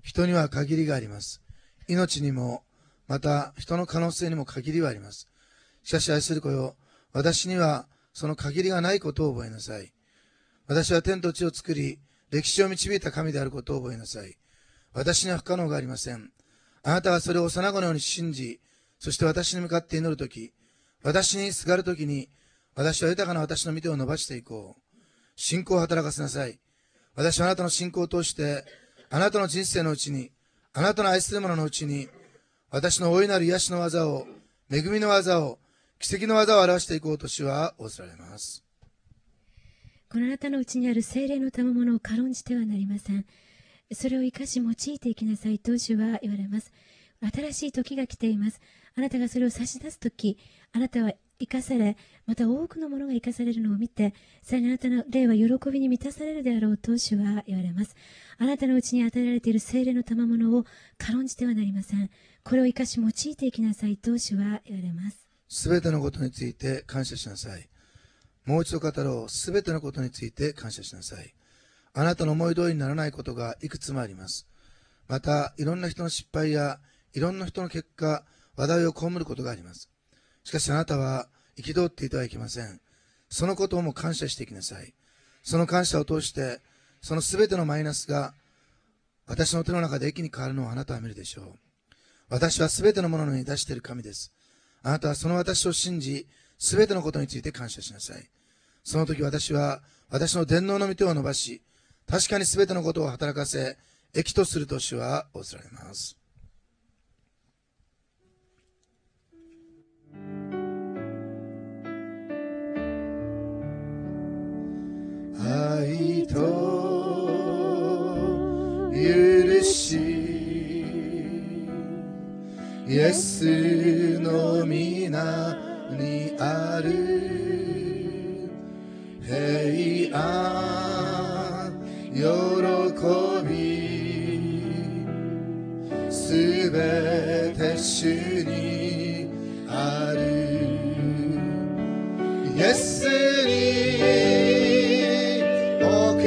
人には限りがあります。命にも、また人の可能性にも限りはあります。しかし愛する子よ、私にはその限りがないことを覚えなさい。私は天と地を作り、歴史を導いた神であることを覚えなさい。私には不可能がありません。あなたがそれを幼子のように信じ、そして私に向かって祈るとき、私にすがるときに、私は豊かな私の御手を伸ばしていこう。信仰を働かせなさい。私はあなたの信仰を通して、あなたの人生のうちに、あなたの愛する者のうちに、私の大いなる癒しの技を、恵みの技を、奇跡の技を表していこうと主は仰せられます。 このあなたのうちにある聖霊の賜物を軽んじてはなりません。それを生かし用いていきなさいと主は言われます。新しい時が来ています。あなたがそれを差し出すとき、あなたは生かされ、また多くのものが生かされるのを見て、さらにあなたの霊は喜びに満たされるであろうと主は言われます。あなたのうちに与えられている聖霊の賜物を軽んじてはなりません。これを生かし用いていきなさいと主は言われます。 すべてのことについて感謝しなさい。もう一度語ろう。すべてのことについて感謝しなさい。あなたの思い通りにならないことがいくつもあります。また、いろんな人の失敗や、いろんな人の結果、話題を被ることがあります。しかしあなたは憤っていてはいけません。そのことをも感謝していきなさい。その感謝を通して、そのすべてのマイナスが私の手の中で益に変わるのをあなたは見るでしょう。私はすべてのものに出している神です。あなたはその私を信じ、すべてのことについて感謝しなさい。その時私は私の電脳の御手を伸ばし、確かにすべてのことを働かせ、益とすると主は仰せられます。愛と許し、イエスの皆にある平安喜び、すべて主にある。イエスに送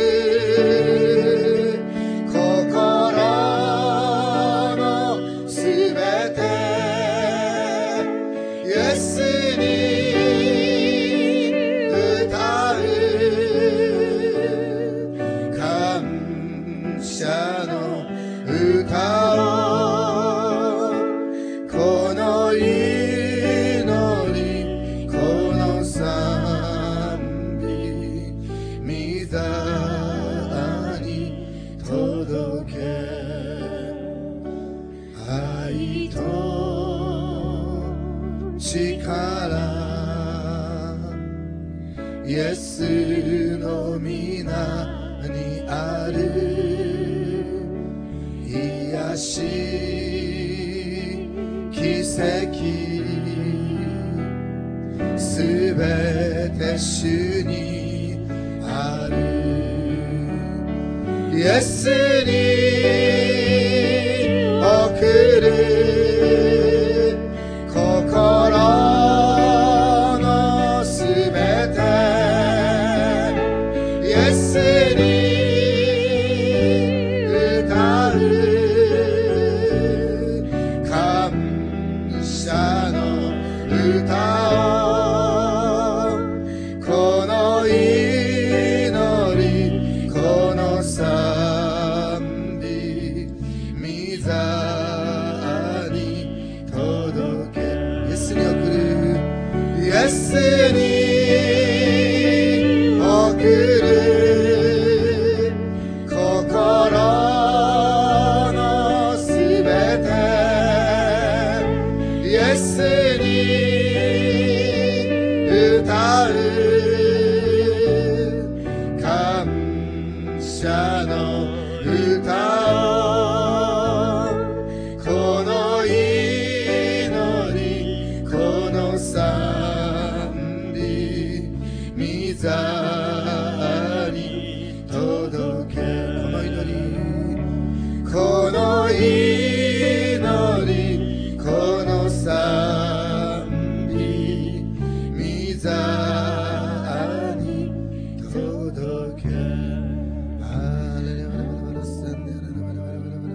る心のすべて、イエスに歌う感謝の歌を、この祈り、この賛美、御座に届け。愛と力、イエスの皆にある癒し、奇跡、すべて主にある。イエスに送る心のすべて、イエスに歌う感謝の歌を、この祈り、この賛美、御座に届け。イエスに送る、イエスに送る心のすべて、イエスに歌う感謝の歌を、この祈り、この賛美、御座に届け。この祈り、この祈り、この賛美、御座に届け。ハレルヤ。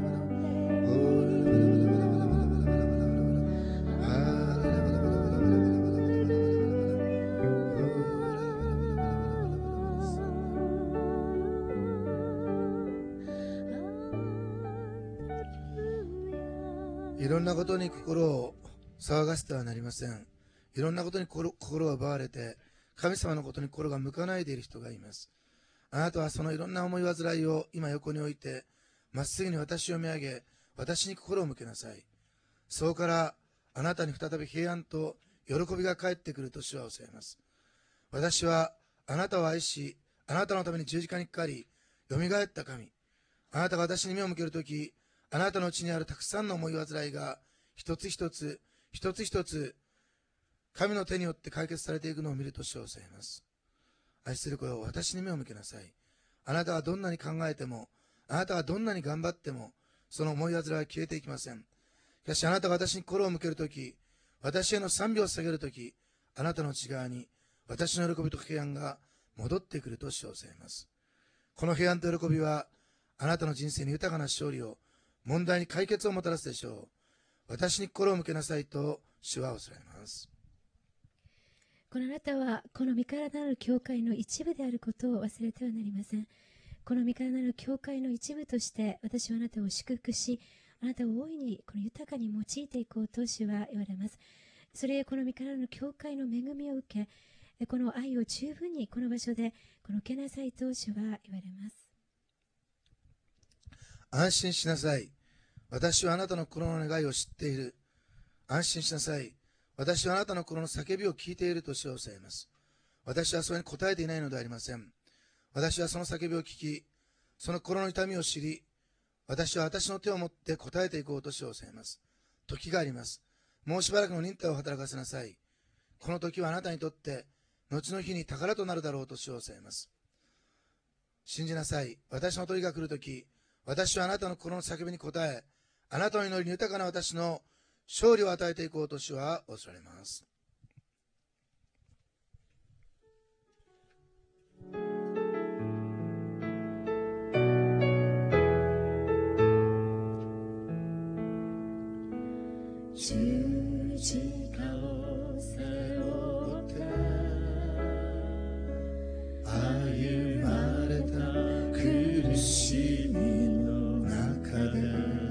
いろんなことに心を騒がせてはなりません。いろんなことに心を奪われて、神様のことに心が向かないでいる人がいます。あなたはそのいろんな思い煩いを今横に置いて、まっすぐに私を見上げ、私に心を向けなさい。そうからあなたに再び平安と喜びが返ってくると主は教えます。私はあなたを愛し、あなたのために十字架にかかり、よみがえった神。あなたが私に目を向けるとき、あなたのうちにあるたくさんの思い煩いが一つ一つ神の手によって解決されていくのを見ると主は教えます。愛する子よ、私に目を向けなさい。あなたがどんなに考えても、あなたがどんなに頑張っても、その思い煩いは消えていきません。しかしあなたが私に心を向けるとき、私への賛美を下げるとき、あなたの内側に私の喜びと平安が戻ってくると主は教えます。この平安と喜びは、あなたの人生に豊かな勝利を、問題に解決をもたらすでしょう。私に心を向けなさいと主は教えます。 このあなたはこの身からなる教会の一部であることを忘れてはなりません。この身からなる教会の一部として私はあなたを祝福し、あなたを大いにこの豊かに用いていこうと主は言われます。それへこの身からなる教会の恵みを受け、この愛を十分にこの場所で受けなさいと主は言われます。 安心しなさい。私はあなたの心の願いを知っている。安心しなさい。私はあなたの心の叫びを聞いていると主は教えます。私はそれに答えていないのではありません。私はその叫びを聞き、その心の痛みを知り、私は私の手を持って答えていこうと主は教えます。時があります。もうしばらくの忍耐を働かせなさい。この時はあなたにとって後の日に宝となるだろうと主は教えます。信じなさい。私の時が来るとき、私はあなたの心の叫びに応え、あなたの祈りに豊かな私の勝利を与えていこうと主はおっしゃられます。 十字架を背負って歩まれた苦しみの中で、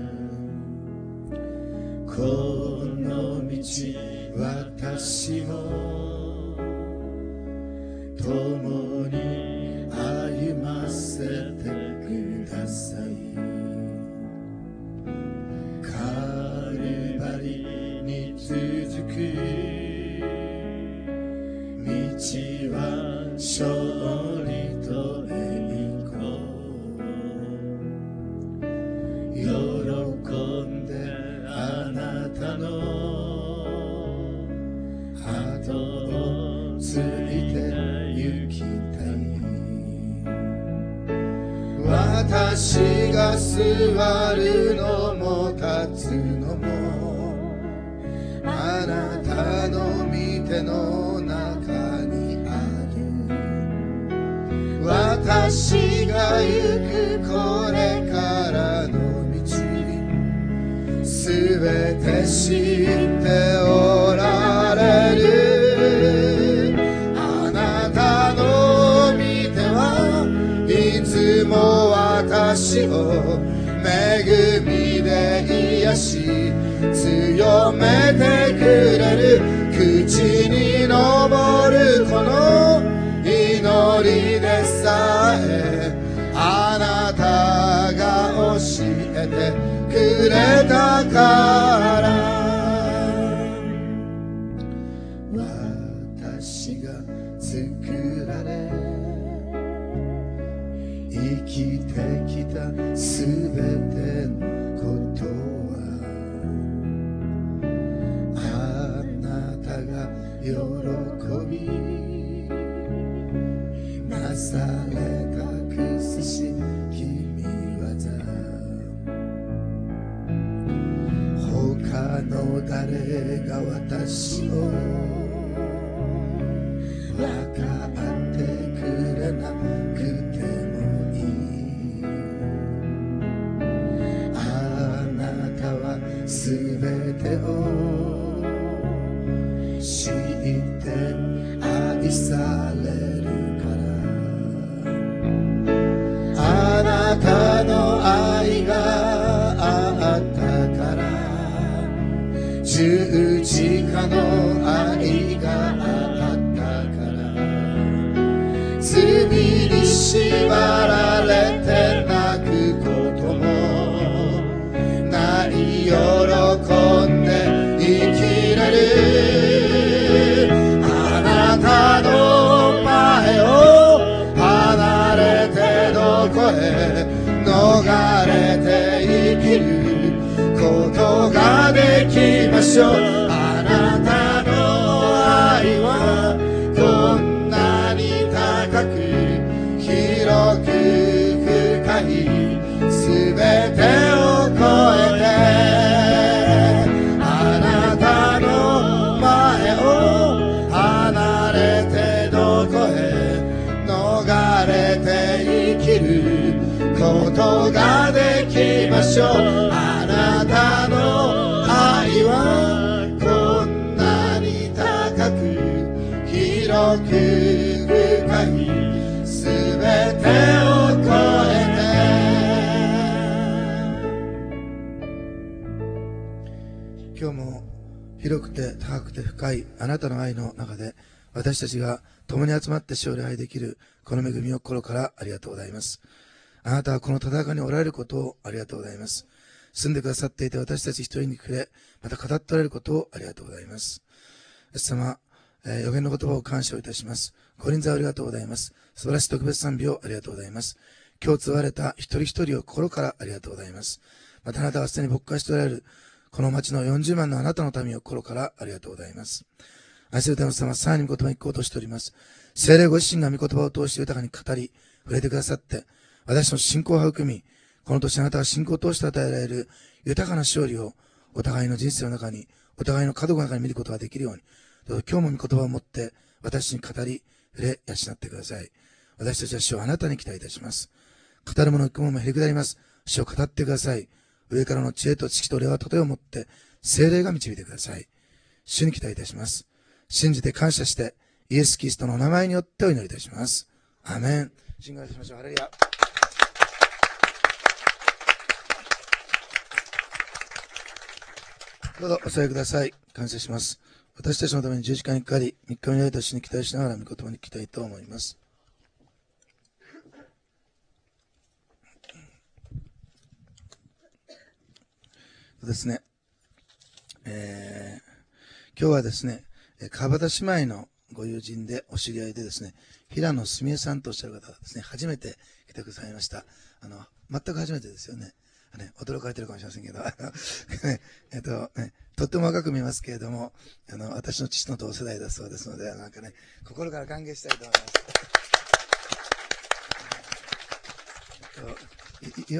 この道私も共に歩ませてください。カルバリに続く道は勝利と栄光、喜んであなたの後をついて行きたい。私が座るのも立つのもあなたの御手の中にある。私が行くこれからの道、すべて知っておられる。あなたの御手はいつも私を恵みで癒し強めてくれる。口に昇るこの祈りでさえあなたが教えてくれたから、私が作られ生きてきたすべてのことはあなたが喜びなされたくすし君技、他の誰が私を分かってくれなくてもいい。あなたはすべてを知って愛されるから、あなたの愛があったから十字架の愛があったから罪に縛られて泣くこともない喜んで生きれるあなたの前を離れてどこへ逃れて生きることができましょうあなたの愛はこんなに高く広く深いすべてを超えてあなたの前を離れてどこへ逃れて生きることができましょうあなたの愛はこんなに高く広く深いすべてを超えて今日も広くて高くて深いあなたの愛の中で私たちが共に集まって将来できるこの恵みを心からありがとうございますあなたはこの戦いにおられることをありがとうございます。住んでくださっていて私たち一人に触れ、また語っておられることをありがとうございます。イエス様、予言の言葉を感謝をいたします。ご臨在ありがとうございます。素晴らしい特別賛美をありがとうございます。今日継われた一人一人を心からありがとうございます。またあなたはすでに牧会しておられるこの町の40万のあなたの民を心からありがとうございます。愛する天の様、さらに御言葉に聞こうとしております。聖霊ご自身が御言葉を通して豊かに語り、触れてくださって、私の信仰を育み、この年あなたが信仰を通して与えられる豊かな勝利をお互いの人生の中に、お互いの角の中に見ることができるように、どうぞ今日も御言葉を持って私に語り、触れ、養ってください。私たちは主をあなたに期待いたします。語る者の雲もへりくだります。主を語ってください。上からの知恵と知識と霊はとてをもって、聖霊が導いてください。主に期待いたします。信じて感謝して、イエス・キリストのお名前によってお祈りいたします。アーメン。信号しましょう。ハレルヤ。どうぞお座りください。感謝します。私たちのために十字架にかかり、3日目になった主に期待しながら御言葉に聞きたいと思います。ですね、今日はですね、川端姉妹のご友人でお知り合いでですね、平野すみえさんとおっしゃる方がですね、初めて来てくださいました。全く初めてですよね。驚かれてるかもしれませんけど、とっても若く見えますけれども、私の父の同世代だそうですので、なんかね、心から歓迎したいと思います。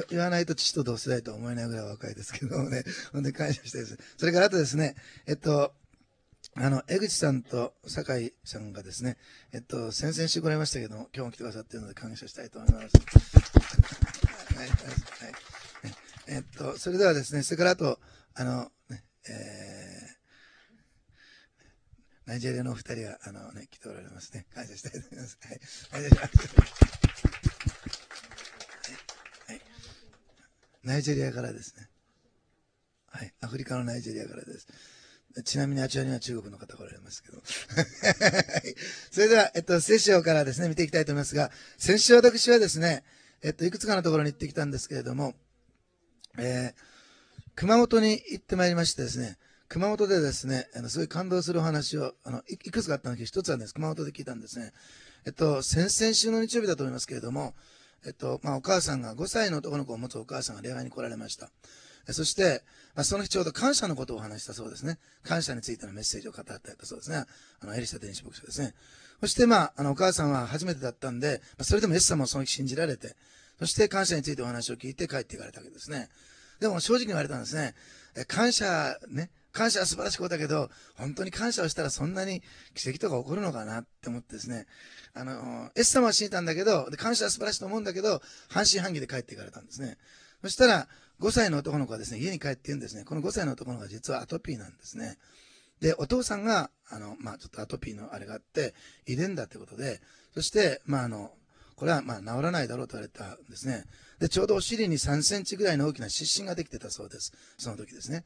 言わないと父と同世代とは思えないぐらい若いですけどもね、本当に感謝したいです。それからあとですね、江口さんと酒井さんがですね、先々週来られましたけども、今日も来てくださっているので感謝したいと思います。はいはいはい、それではですね、それからあと、ナイジェリアのお二人が、来ておられますね。感謝したいと思います。はい。はいはい、ナイジェリアからですね。はい。アフリカのナイジェリアからです。ちなみにあちらには中国の方がおられますけど。それでは、聖書からですね、見ていきたいと思いますが、先週私はですね、いくつかのところに行ってきたんですけれども、熊本に行ってまいりましてですね、熊本でですね、すごい感動するお話を、いくつかあったんですけど、一つはです、熊本で聞いたんですね。先々週の日曜日だと思いますけれども、お母さんが5歳の男の子を持つお母さんが礼拝に来られました。そして、その日ちょうど感謝のことをお話したそうですね。感謝についてのメッセージを語っていたそうですね。エリシャ電子牧師ですね。そして、お母さんは初めてだったんで、それでもイエス様をその日信じられて、そして感謝についてお話を聞いて帰っていかれたわけですね。でも正直に言われたんですね。感謝は素晴らしいことだけど、本当に感謝をしたらそんなに奇跡とか起こるのかなって思ってですね。イエス様は信じたんだけど、感謝は素晴らしいと思うんだけど、半信半疑で帰っていかれたんですね。そしたら、5歳の男の子はですね、家に帰って言うんですね。この5歳の男の子は実はアトピーなんですね。で、お父さんが、ちょっとアトピーのあれがあって、遺伝だってことで、そして、これは治らないだろうと言われたんですね。で、ちょうどお尻に3センチぐらいの大きな湿疹ができてたそうです。その時ですね。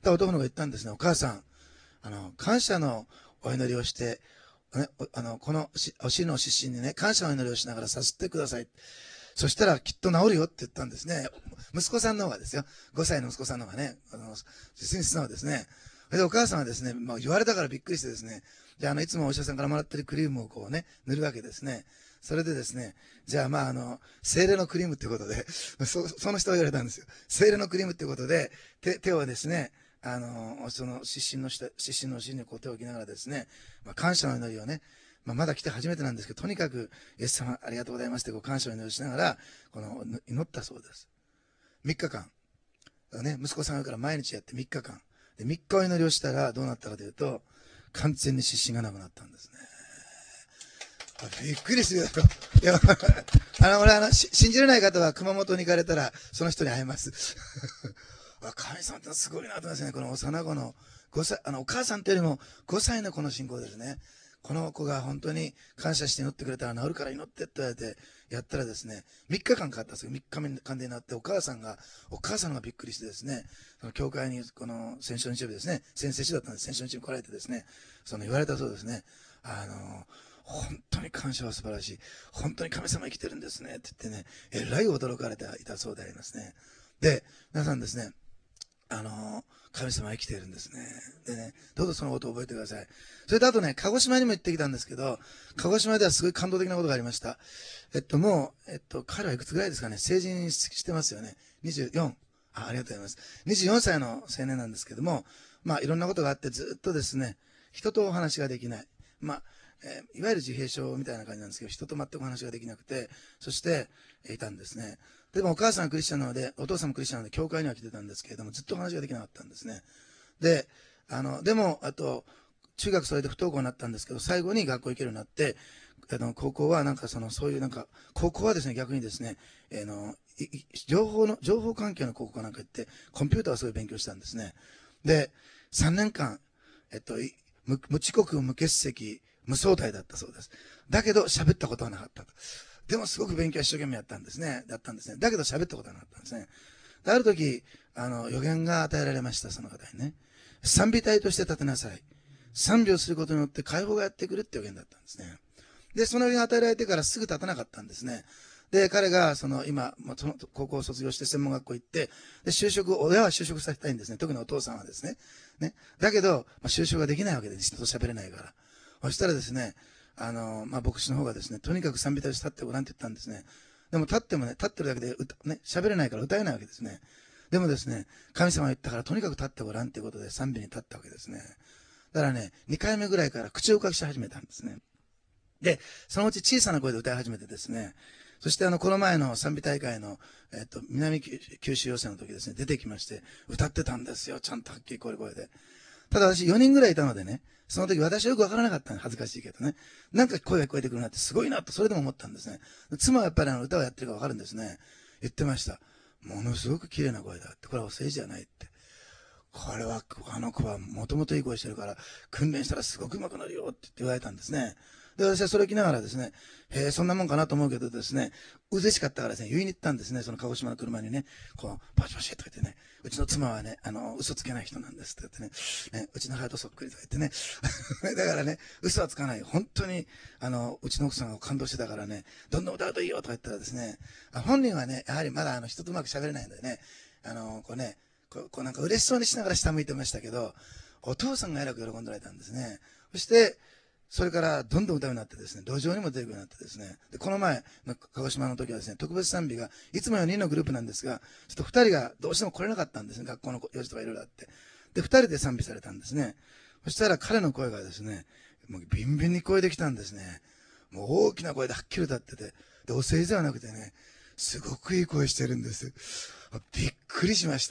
男の子が言ったんですね。お母さん、感謝のお祈りをして、ね、このお尻の湿疹にね、感謝のお祈りをしながらさすってください。そしたらきっと治るよって言ったんですね。息子さんの方がですよ。5歳の息子さんの方がね、実に素直ですね。で、お母さんはですね、言われたからびっくりしてですね、じゃあ、いつもお医者さんからもらってるクリームをこうね、塗るわけですね。それでですね、じゃあ精霊のクリームってことで、その人が言われたんですよ。精霊のクリームってことで、手をですね、その湿疹のお尻にこう手を置きながらですね、感謝の祈りをね、まだ来て初めてなんですけど、とにかく、イエス様ありがとうございますってこう感謝を祈りしながら、祈ったそうです。3日間。ね、息子さんがから毎日やって3日間。で、3日お祈りをしたらどうなったかというと、完全に湿疹がなくなったんですね。びっくりするよ。いや、俺信じれない方は熊本に行かれたら、その人に会えます。神様ってすごいなと思いますね。この幼子の5歳、お母さんというよりも5歳の子の信仰ですね。この子が本当に感謝して祈ってくれたら治るから祈ってって言われてやったらですね、3日間かかったんですよ。3日間でなってお母さんがびっくりしてですね、その教会にこの先週の日曜日ですね、先々週だったんです。先週の日曜日に来られてですね、言われたそうですね。本当に感謝は素晴らしい。本当に神様生きてるんですね。って言ってね、えらい驚かれていたそうでありますね。で、皆さんですね、神様は生きているんですね。でね、どうぞそのことを覚えてください。それとあとね、鹿児島にも行ってきたんですけど、鹿児島ではすごい感動的なことがありました。彼はいくつぐらいですかね、成人してますよね。24。ありがとうございます。24歳の青年なんですけども、いろんなことがあってずっとですね、人とお話ができない。いわゆる自閉症みたいな感じなんですけど、人と全くお話ができなくて、そしていたんですね。でもお母さんはクリスチャンなので、お父さんもクリスチャンなので、教会には来てたんですけれども、ずっと話ができなかったんですね。で、でも、中学それで不登校になったんですけど、最後に学校行けるようになって、高校は高校はですね、逆にですね、情報関係の高校かなんか行って、コンピューターをすごい勉強したんですね。で、3年間、無遅刻、無欠席、無相対だったそうです。だけど、喋ったことはなかったと。でもすごく勉強一生懸命やったんですね。だけど喋ったことはなかったんですね。である時、予言が与えられました、その方にね。賛美隊として立てなさい。賛美をすることによって解放がやってくるって予言だったんですね。で、その予言が与えられてからすぐ立たなかったんですね。で、彼が、今、その高校を卒業して専門学校行って、で、親は就職させたいんですね。特にお父さんはですね。だけど、就職ができないわけです。人と喋れないから。そしたらですね、牧師の方がですね、とにかく賛美隊として立ってごらんって言ったんですね。でも立ってるだけで喋れないから歌えないわけですね。でもですね、神様が言ったからとにかく立ってごらんということで賛美に立ったわけですね。だからね、2回目ぐらいから口を書きし始めたんですね。で、そのうち小さな声で歌い始めてですね、そしてこの前の賛美大会の、南九州予選の時ですね、出てきまして、歌ってたんですよ。ちゃんとはっきり声で。ただ私4人ぐらいいたのでね、その時私はよくわからなかったの。恥ずかしいけどね。なんか声が聞こえてくるなってすごいなと、それでも思ったんですね。妻はやっぱり歌をやってるかわかるんですね。言ってました。ものすごく綺麗な声だって。これはお世辞じゃないって。これは、あの子はもともといい声してるから、訓練したらすごく上手くなるよって言われたんですね。で、私はそれを聞きながらですね、そんなもんかなと思うけどですね、嬉しかったからですね、言いに行ったんですね、その鹿児島の車にね、パシパシとか言ってね、うちの妻はね、嘘つけない人なんですって言ってね、うちの母とそっくりとか言ってね、だからね、嘘はつかない。本当に、うちの奥さんが感動してたからね、どんどん歌うといいよとか言ったらですね、本人はね、やはりまだ人とうまく喋れないのでね、なんか嬉しそうにしながら下向いてましたけど、お父さんがえらく喜んでられたんですね。そして、それからどんどん歌うようになってですね、路上にも出てくるようになってですね、でこの前の鹿児島の時はですね、特別賛美が、いつも4人のグループなんですが、ちょっと2人がどうしても来れなかったんですね、学校の用事とかいろいろあって。で、2人で賛美されたんですね。そしたら彼の声がですね、もうビンビンに聞こえてきたんですね。もう大きな声ではっきり歌ってて、で、お世辞ではなくてね、すごくいい声してるんです。びっくりしました。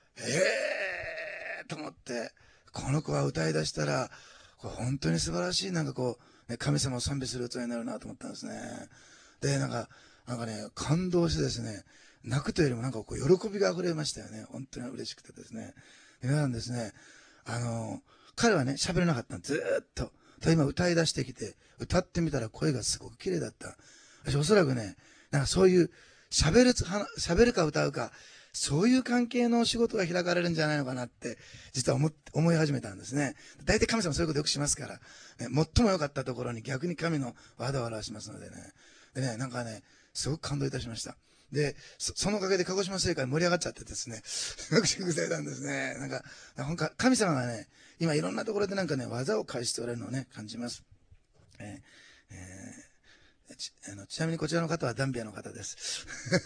と思って、この子は歌い出したら、これ本当に素晴らしい、神様を賛美する器になるなと思ったんですね。で、なんかね、感動してですね、泣くというよりも喜びが溢れましたよね。本当に嬉しくてですね。でなんですね、彼はね、喋れなかったの、ずーっと。今歌い出してきて、歌ってみたら声がすごく綺麗だった。私おそらくね、そういう喋るか歌うか、 そういう関係の仕事が開かれるんじゃないのかなって、実は思い始めたんですね。大体神様そういうことよくしますから、ね、最も良かったところに逆に神の技を表しますのでね。でね、なんかね、すごく感動いたしました。で、そのおかげで鹿児島聖会盛り上がっちゃってですね、すごく祝福されたんですね。なんか、神様がね、今いろんなところでなんかね、技を返しておられるのをね、感じます。ちなみにこちらの方はダンビアの方です。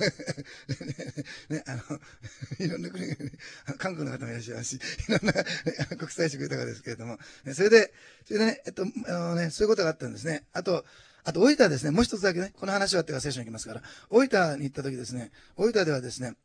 ね、いろんな国、韓国の方もいらっしゃいますし、いろんな国際色豊かですけれども、それでね、そういうことがあったんですね。あと、大分ですね、もう一つだけね、この話はってから聖書に行きますから、大分に行った時ですね、大分ではですね、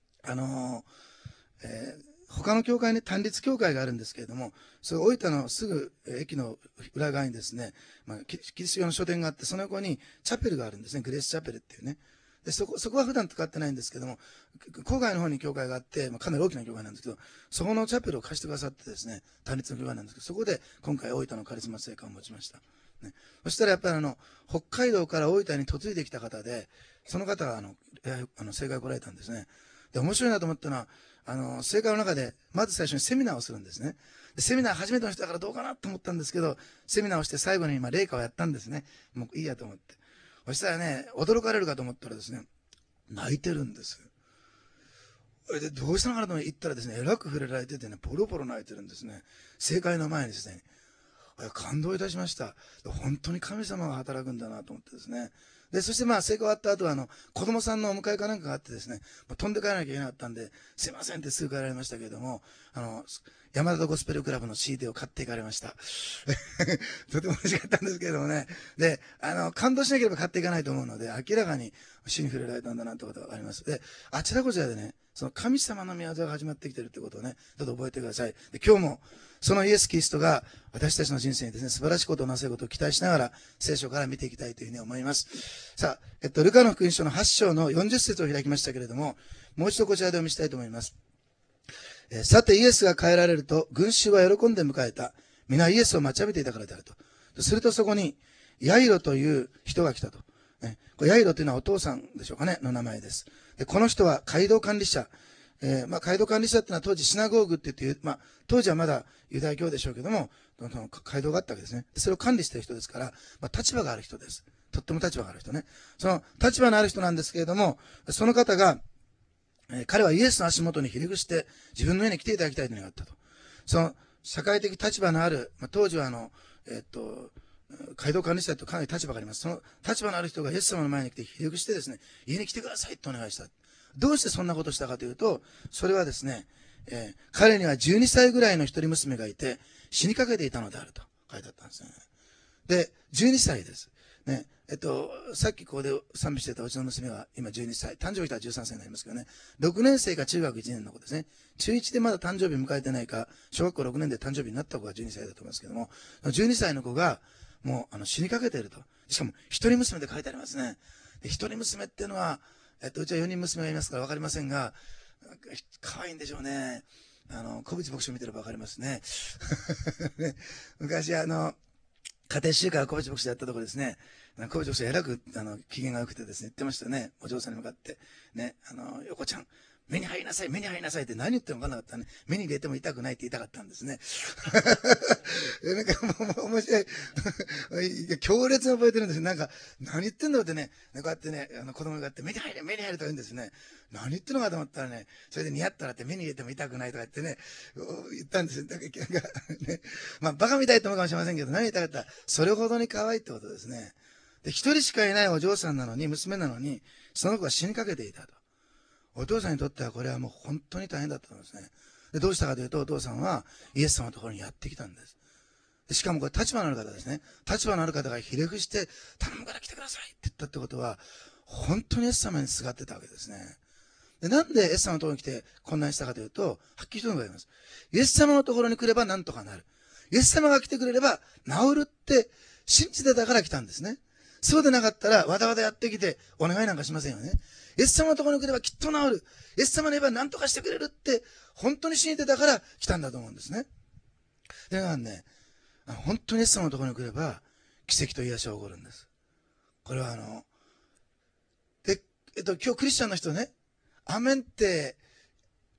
他の教会ね、単立教会があるんですけれども、その大分のすぐ駅の裏側にですね、キリスト教の書店があって、その横にチャペルがあるんですね、グレースチャペルっていうね。で、そこは普段使ってないんですけども、郊外の方に教会があって、かなり大きな教会なんですけど、そこのチャペルを貸してくださってですね、単立の教会なんですけど、そこで今回大分のカリスマ聖歌を持ちました。ね、そしたらやっぱり北海道から大分に嫁いできた方で、その方が聖会来られたんですね。で、面白いなと思ったのは、聖会の中で、まず最初にセミナーをするんですね。でセミナー初めての人だからどうかなと思ったんですけど、セミナーをして最後に霊歌をやったんですね。もういいやと思って。そしたらね、驚かれるかと思ったらですね、泣いてるんです。で、どうしたのかなと言ったらですね、えらく触れられててね、ポロポロ泣いてるんですね。聖会の前にですね、感動いたしました。本当に神様が働くんだなと思ってですね。で、そして聖会終わった後は子供さんのお迎えかなんかがあってですね、飛んで帰らなきゃいけなかったんで、すいませんってすぐ帰られましたけれども、山田ゴスペルクラブの CD を買っていかれました。とても嬉しかったんですけれどもね。で、感動しなければ買っていかないと思うので、明らかに主に触れられたんだなってことがあります。で、あちらこちらでね、その神様の御業が始まってきているということをね、ちょっと覚えてください。で、今日も、そのイエス・キリストが私たちの人生にですね、素晴らしいことをなせることを期待しながら、聖書から見ていきたいというふうに思います。さあ、ルカの福音書の8章の40節を開きましたけれども、もう一度こちらでお見せしたいと思います。さて、イエスが帰られると、群衆は喜んで迎えた。皆イエスを待ちわびていたからであると。するとそこに、ヤイロという人が来たと。これヤイロというのはお父さんでしょうかね、の名前です。で、この人は街道管理者。街道管理者っていうのは当時シナゴーグって言って、当時はまだユダヤ教でしょうけども、街道があったわけですね。それを管理している人ですから、立場がある人です。とっても立場がある人ね。その立場のある人なんですけれども、その方が、彼はイエスの足元にひれ伏して自分の家に来ていただきたいと願ったと。その社会的立場のある、当時は街道管理者とかなり立場があります。その立場のある人がイエス様の前に来てひれ伏してですね、家に来てくださいとお願いした。どうしてそんなことをしたかというと、それはですね、彼には12歳ぐらいの一人娘がいて、死にかけていたのであると書いてあったんですね。で、12歳です。ね。さっきここで賛美してたうちの娘は今12歳。誕生日は13歳になりますけどね。6年生か中学1年の子ですね。中1でまだ誕生日迎えてないか、小学校6年で誕生日になった子が12歳だと思いますけども、12歳の子がもう死にかけていると。しかも一人娘で書いてありますね。で一人娘っていうのは、うちは4人娘がいますから分かりませんが、可愛いんでしょうね。小渕牧師を見てれば分かりますね。ね、昔家庭集会は小渕牧師でやったところですね。小渕牧師はえらく機嫌が良くてですね、言ってましたね。お嬢さんに向かって。ね、横ちゃん、目に入りなさい、目に入りなさいって何言っても分からなかったね。目に入れても痛くないって言いたかったんですね。なんかもう面白い。強烈に覚えてるんですよ。なんか、何言ってんだろうってね、こうやってね、子供がやって、目に入れ、目に入れと言うんですね。何言ってんのかと思ったらね、それで似合ったらって目に入れても痛くないとか言ってね、言ったんですよ。だからね、バカみたいと思うかもしれませんけど、何言いたかったら、それほどに可愛いってことですね。で、一人しかいないお嬢さんなのに、娘なのに、その子が死にかけていたと。お父さんにとってはこれはもう本当に大変だったんですね。で、どうしたかというと、お父さんはイエス様のところにやってきたんです。でしかもこれ立場のある方ですね。立場のある方がひれ伏して、頼むから来てくださいって言ったってことは、本当にイエス様にすがってたわけですね。で、なんでイエス様のところに来て混乱したかというと、はっきりと言います。イエス様のところに来れば何とかなる。イエス様が来てくれれば治るって信じてたから来たんですね。そうでなかったら、わざわざやってきて、お願いなんかしませんよね。イエス様のところに来ればきっと治る。イエス様に言えば何とかしてくれるって、本当に信じてたから来たんだと思うんですね。で、ね、本当にイエス様のところに来れば、奇跡と癒しが起こるんです。これはで、今日クリスチャンの人ね、アメンって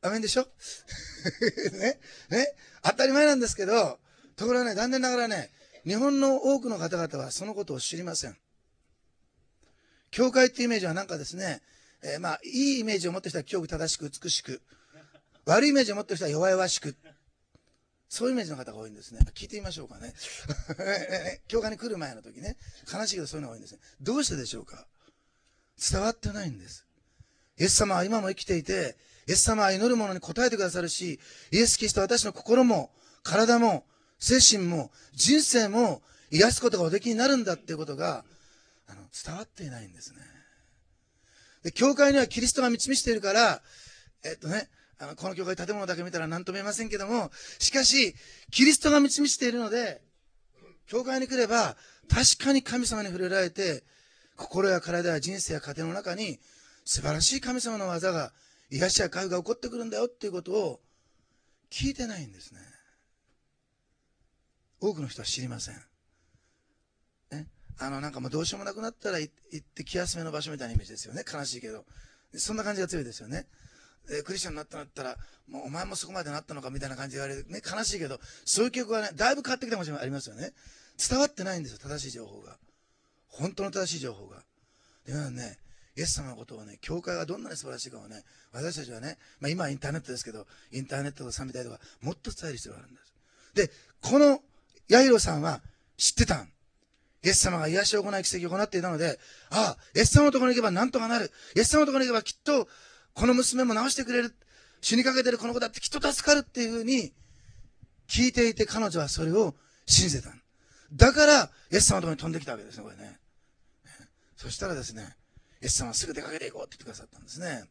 アメンでしょね。当たり前なんですけど、ところがね、残念ながらね、日本の多くの方々はそのことを知りません。教会っていうイメージはなんかですね、いいイメージを持ってる人は清く正しく美しく、悪いイメージを持ってる人は弱々しく、そういうイメージの方が多いんですね。聞いてみましょうかね。教会に来る前の時ね、悲しいけどそういうのが多いんですね。どうしてでしょうか。伝わってないんです。イエス様は今も生きていて、イエス様は祈る者に応えてくださるし、イエス・キリストは私の心も、体も、精神も、人生も癒すことがおできになるんだっていうことが、伝わっていないんですね。で、教会にはキリストが導いているから、この教会建物だけ見たら何とも言えませんけども、しかし、キリストが導いているので、教会に来れば、確かに神様に触れられて、心や体や人生や家庭の中に、素晴らしい神様の技が、癒しや回復が起こってくるんだよっていうことを、聞いてないんですね。多くの人は知りません。なんかもうどうしようもなくなったら行って気休めの場所みたいなイメージですよね。悲しいけど。そんな感じが強いですよね。クリスチャンになったら、もうお前もそこまでなったのかみたいな感じで言われる。ね、悲しいけど、そういう記憶がね、だいぶ変わってきたかもしれないありますよね。伝わってないんですよ、正しい情報が。本当の正しい情報が。で、皆さんね、イエス様のことをね、教会がどんなに素晴らしいかをね、私たちはね、今はインターネットですけど、インターネットとか賛美隊とか、もっと伝える必要があるんです。で、このヤイロさんは知ってたん。イエス様が癒しを行い奇跡を行っていたので、イエス様のところに行けば何とかなる。イエス様のところに行けばきっと、この娘も治してくれる。死にかけてるこの子だってきっと助かるっていうふうに聞いていて彼女はそれを信じてた。だから、イエス様のところに飛んできたわけですね、これね。そしたらですね、イエス様はすぐ出かけていこうって言ってくださったんですね。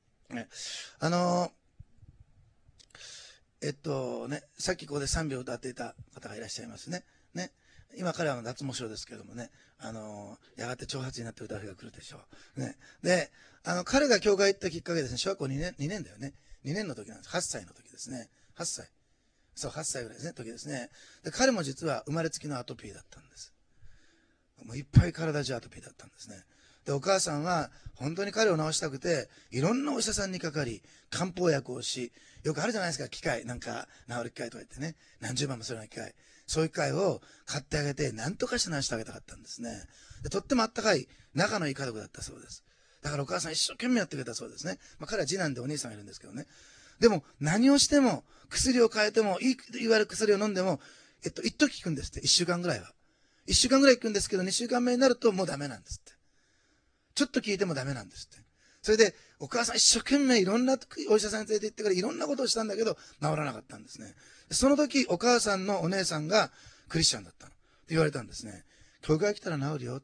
さっきここで賛美を歌っていた方がいらっしゃいますね。今彼は脱毛症ですけれどもね、やがて長髪になって歌う日が来るでしょう。で、彼が教会行ったきっかけですね、小学校2年だよね。2年の時なんです。8歳の時ですね。8歳。そう、8歳ぐらいですね、時ですね。で、彼も実は生まれつきのアトピーだったんです。もういっぱい体中アトピーだったんですね。で、お母さんは本当に彼を治したくて、いろんなお医者さんにかかり、漢方薬をし、よくあるじゃないですか、機械、なんか治る機械とか言ってね、何十万もするような機械。そういう機械を買ってあげて、何とかして治してあげたかったんですね。で、とってもあったかい、仲のいい家族だったそうです。だからお母さん一生懸命やってくれたそうですね。彼は次男でお兄さんがいるんですけどね。でも、何をしても、薬を変えても、いわゆる薬を飲んでも、一時効くんですって、1週間ぐらいは。1週間ぐらい効くんですけど、2週間目になるともうダメなんですって。ちょっと聞いてもダメなんですって。それで、お母さん一生懸命いろんなお医者さんに連れて行ってからいろんなことをしたんだけど、治らなかったんですね。その時、お母さんのお姉さんがクリスチャンだったの。って言われたんですね。教会来たら治るよって。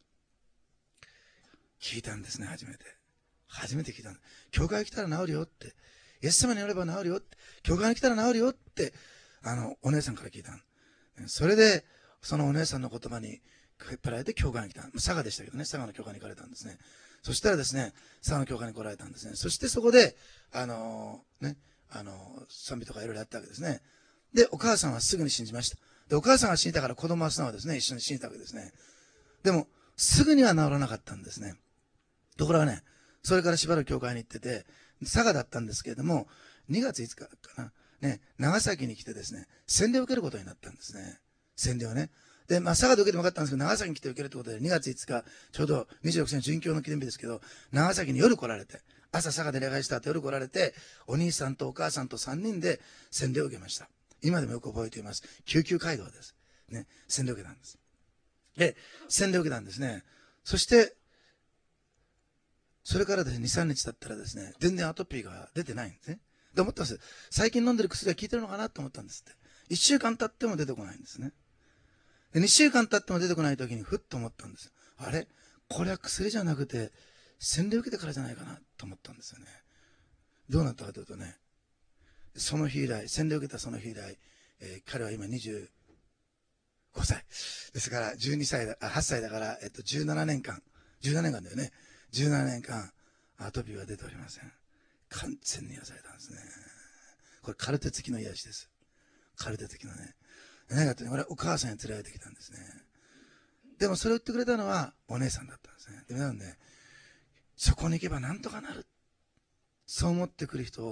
聞いたんですね、初めて。初めて聞いたんです。教会来たら治るよって。イエス様によれば治るよって。教会に来たら治るよって、お姉さんから聞いたの。それで、そのお姉さんの言葉に引っ張られて教会に来た。佐賀でしたけどね、佐賀の教会に行かれたんですね。そしたらですね、佐賀の教会に来られたんですね。そしてそこで、賛美とかいろいろやったわけですね。で、お母さんはすぐに信じました。で、お母さんが死んだから子供は素直ですね、一緒に死んだわけですね。でも、すぐには治らなかったんですね。ところがね、それからしばらく教会に行ってて、佐賀だったんですけれども、2月5日かな、ね、長崎に来てですね、洗礼を受けることになったんですね。洗礼をね。で、佐賀で受けてもよかったんですけど、長崎に来て受けるということで、2月5日、ちょうど26世の殉教の記念日ですけど、長崎に夜来られて、朝佐賀で礼拝した後夜来られて、お兄さんとお母さんと3人で洗礼を受けました。今でもよく覚えています。救急街道です。ね、洗礼を受けたんです。で、洗礼を受けたんですね。そして、それからですね、2、3日経ったらですね、全然アトピーが出てないんですね。で、思ったんです。最近飲んでる薬が効いてるのかなと思ったんですって。1週間経っても出てこないんですね。で、2週間経っても出てこない時にふっと思ったんです。あれこれは薬じゃなくて、洗礼受けてからじゃないかなと思ったんですよね。どうなったかというとね、その日以来、洗礼を受けたその日以来、彼は今25歳。ですから、8歳だから、17年間だよね。17年間、アトピーは出ておりません。完全に癒されたんですね。これカルテ付きの癒しです。カルテ付きのね。何かってこれお母さんに連れられてきたんですね。でもそれを言ってくれたのはお姉さんだったんですね。でもね、そこに行けばなんとかなる。そう思ってくる人を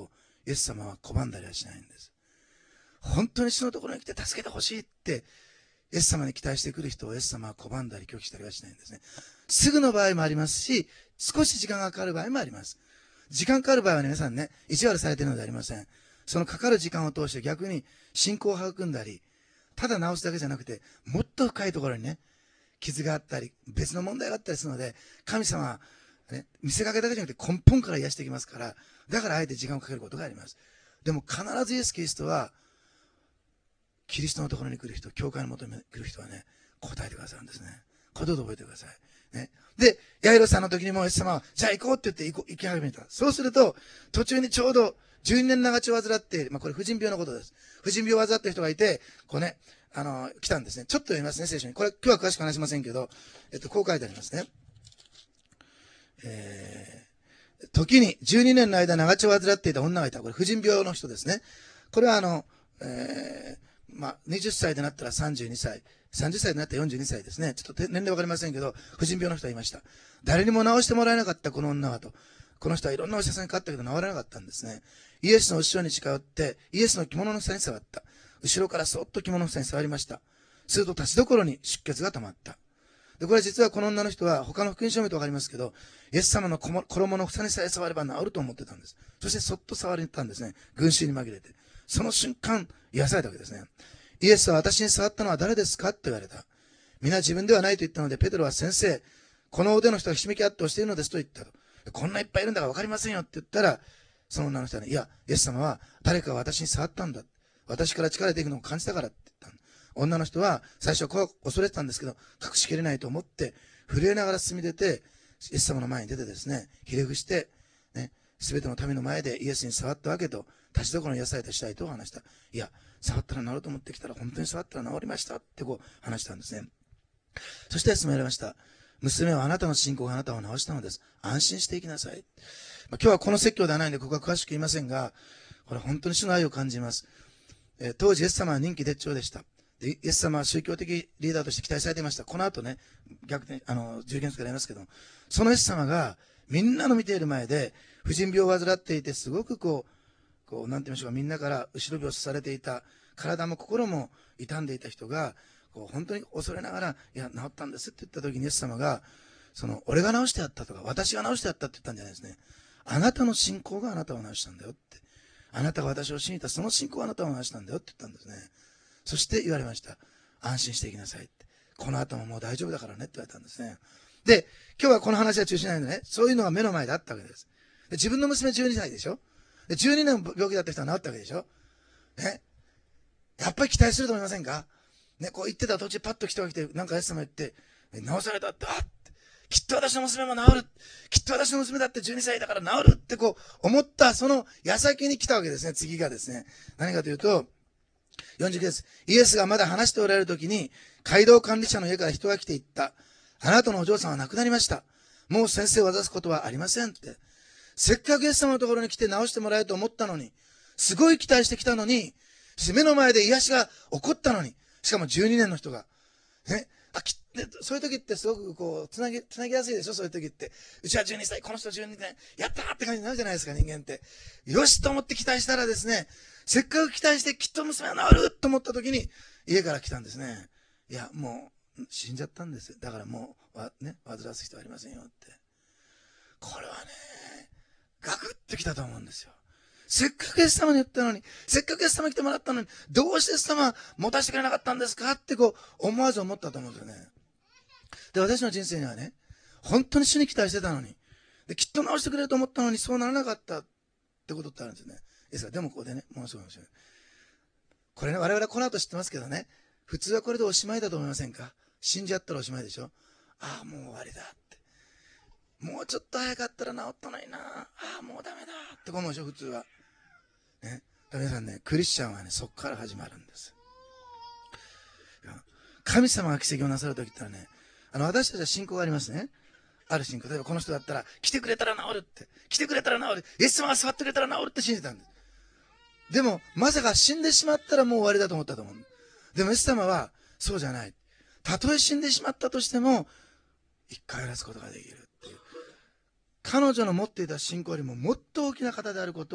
イエス様は拒んだりはしないんです。本当に主のところに来て助けてほしいってイエス様に期待してくる人をイエス様は拒んだり拒否したりはしないんですね。すぐの場合もありますし、少し時間がかかる場合もあります。時間かかる場合は、ね、皆さんね、意地悪されているのではありません。そのかかる時間を通して逆に信仰を育んだり、ただ治すだけじゃなくて、もっと深いところにね、傷があったり、別の問題があったりするので、神様は、ね、見せかけだけじゃなくて根本から癒していきますから、だからあえて時間をかけることがあります。でも必ずイエス・キリストは、キリストのところに来る人、教会の元に来る人はね、答えてくださるんですね。これどうぞ覚えてください。ね。で、ヤイロさんの時にもイエス様は、じゃあ行こうって言って行き始めた。そうすると、途中にちょうど12年長血を患って、これ婦人病のことです。婦人病を患っている人がいて、こうね、来たんですね。ちょっと読みますね、聖書に。これ今日は詳しく話しませんけど、こう書いてありますね。時に12年の間長血を患っていた女がいた。これ婦人病の人ですね。これは20歳でなったら32歳、30歳でなったら42歳ですね。ちょっと年齢わかりませんけど、婦人病の人がいました。誰にも治してもらえなかったこの女はと。この人はいろんなお医者さんにかかったけど治らなかったんですね。イエスの後ろに近寄って、イエスの着物の房に触った。後ろからそっと着物の房に触りました。すると立ちどころに出血が溜まった。で、これ実はこの女の人は他の福音書を見るとわかりますけど、イエス様の衣の房にさえ触れば治ると思ってたんです。そしてそっと触れたんですね。群衆に紛れて。その瞬間、癒されたわけですね。イエスは私に触ったのは誰ですかって言われた。皆自分ではないと言ったので、ペテロは先生、この腕の人がひしめき合って押しているのですと言ったと。こんないっぱいいるんだからわかりませんよって言ったら、その女の人はね、いや、イエス様は誰かが私に触ったんだ。私から力が出ていくのを感じたからって言った。女の人は最初は恐れてたんですけど、隠しきれないと思って、震えながら進み出て、イエス様の前に出てですね、ひれ伏して、ね、すべての民の前でイエスに触ったわけと、立ちどころに癒されたしたいと話した。いや、触ったら治ると思ってきたら、本当に触ったら治りましたってこう話したんですね。そして進められました。娘はあなたの信仰があなたを治したのです。安心していきなさい。今日はこの説教ではないので、ここは詳しく言いませんが、これ本当に主の愛を感じます。当時イエス様は人気絶頂でした。でイエス様は宗教的リーダーとして期待されていました。この後ね、逆に、従言からやりますけど、そのイエス様がみんなの見ている前で、婦人病を患っていて、すごくなんて言いましょうか、みんなから後ろ病されていた、体も心も傷んでいた人が、本当に恐れながら、いや、治ったんですって言った時にイエス様が、俺が治してやったとか、私が治してやったって言ったんじゃないですね。あなたの信仰があなたを治したんだよって。あなたが私を信じたその信仰があなたを治したんだよって言ったんですね。そして言われました。安心していきなさいって。この後ももう大丈夫だからねって言われたんですね。で、今日はこの話は中心ないのでね、そういうのが目の前であったわけです。で自分の娘12歳でしょ。で12年病気だった人は治ったわけでしょ。ね。やっぱり期待すると思いませんかね、こう言ってた途中パッと来て、なんかイエス様言って、治されたって、きっと私の娘も治る。きっと私の娘だって12歳だから治るって思ったその矢先に来たわけですね。次がですね。何かというと、49です。イエスがまだ話しておられる時に、街道管理者の家から人が来て言った。あなたのお嬢さんは亡くなりました。もう先生を渡すことはありませんって。せっかくイエス様のところに来て治してもらえると思ったのに、すごい期待してきたのに、目の前で癒しが起こったのに、しかも12年の人が。ね。そういう時ってすごくつなぎやすいでしょそういう時って。うちは12歳、この人12年、やったーって感じになるじゃないですか、人間って。よしと思って期待したらですね、せっかく期待してきっと娘は治ると思った時に、家から来たんですね。いや、もう、死んじゃったんです。だからもう、煩わす人はありませんよって。これはね、ガクッときたと思うんですよ。せっかくイエス様に言ったのに、せっかくイエス様に来てもらったのに、どうしてイエス様は持たせてくれなかったんですかって思わず思ったと思うんですよね。で、私の人生にはね、本当に主に期待してたのに、できっと治してくれると思ったのに、そうならなかったってことってあるんですよね。でもここでね、もうすごい面白い。これね、我々はこの後知ってますけどね、普通はこれでおしまいだと思いませんか？死んじゃったらおしまいでしょ？ああ、もう終わりだって。もうちょっと早かったら治ったのにな。ああ、もうダメだって思うでしょ、普通は。ね。皆さんね、クリスチャンはね、そこから始まるんです。神様が奇跡をなさるときってのはね、私たちは信仰がありますね。ある信仰。例えばこの人だったら、来てくれたら治るって。来てくれたら治る。イエス様が座ってくれたら治るって信じたんです。でも、まさか死んでしまったらもう終わりだと思ったと思う。でもイエス様は、そうじゃない。たとえ死んでしまったとしても、一回らすことができるっていう。彼女の持っていた信仰よりももっと大きな方であることを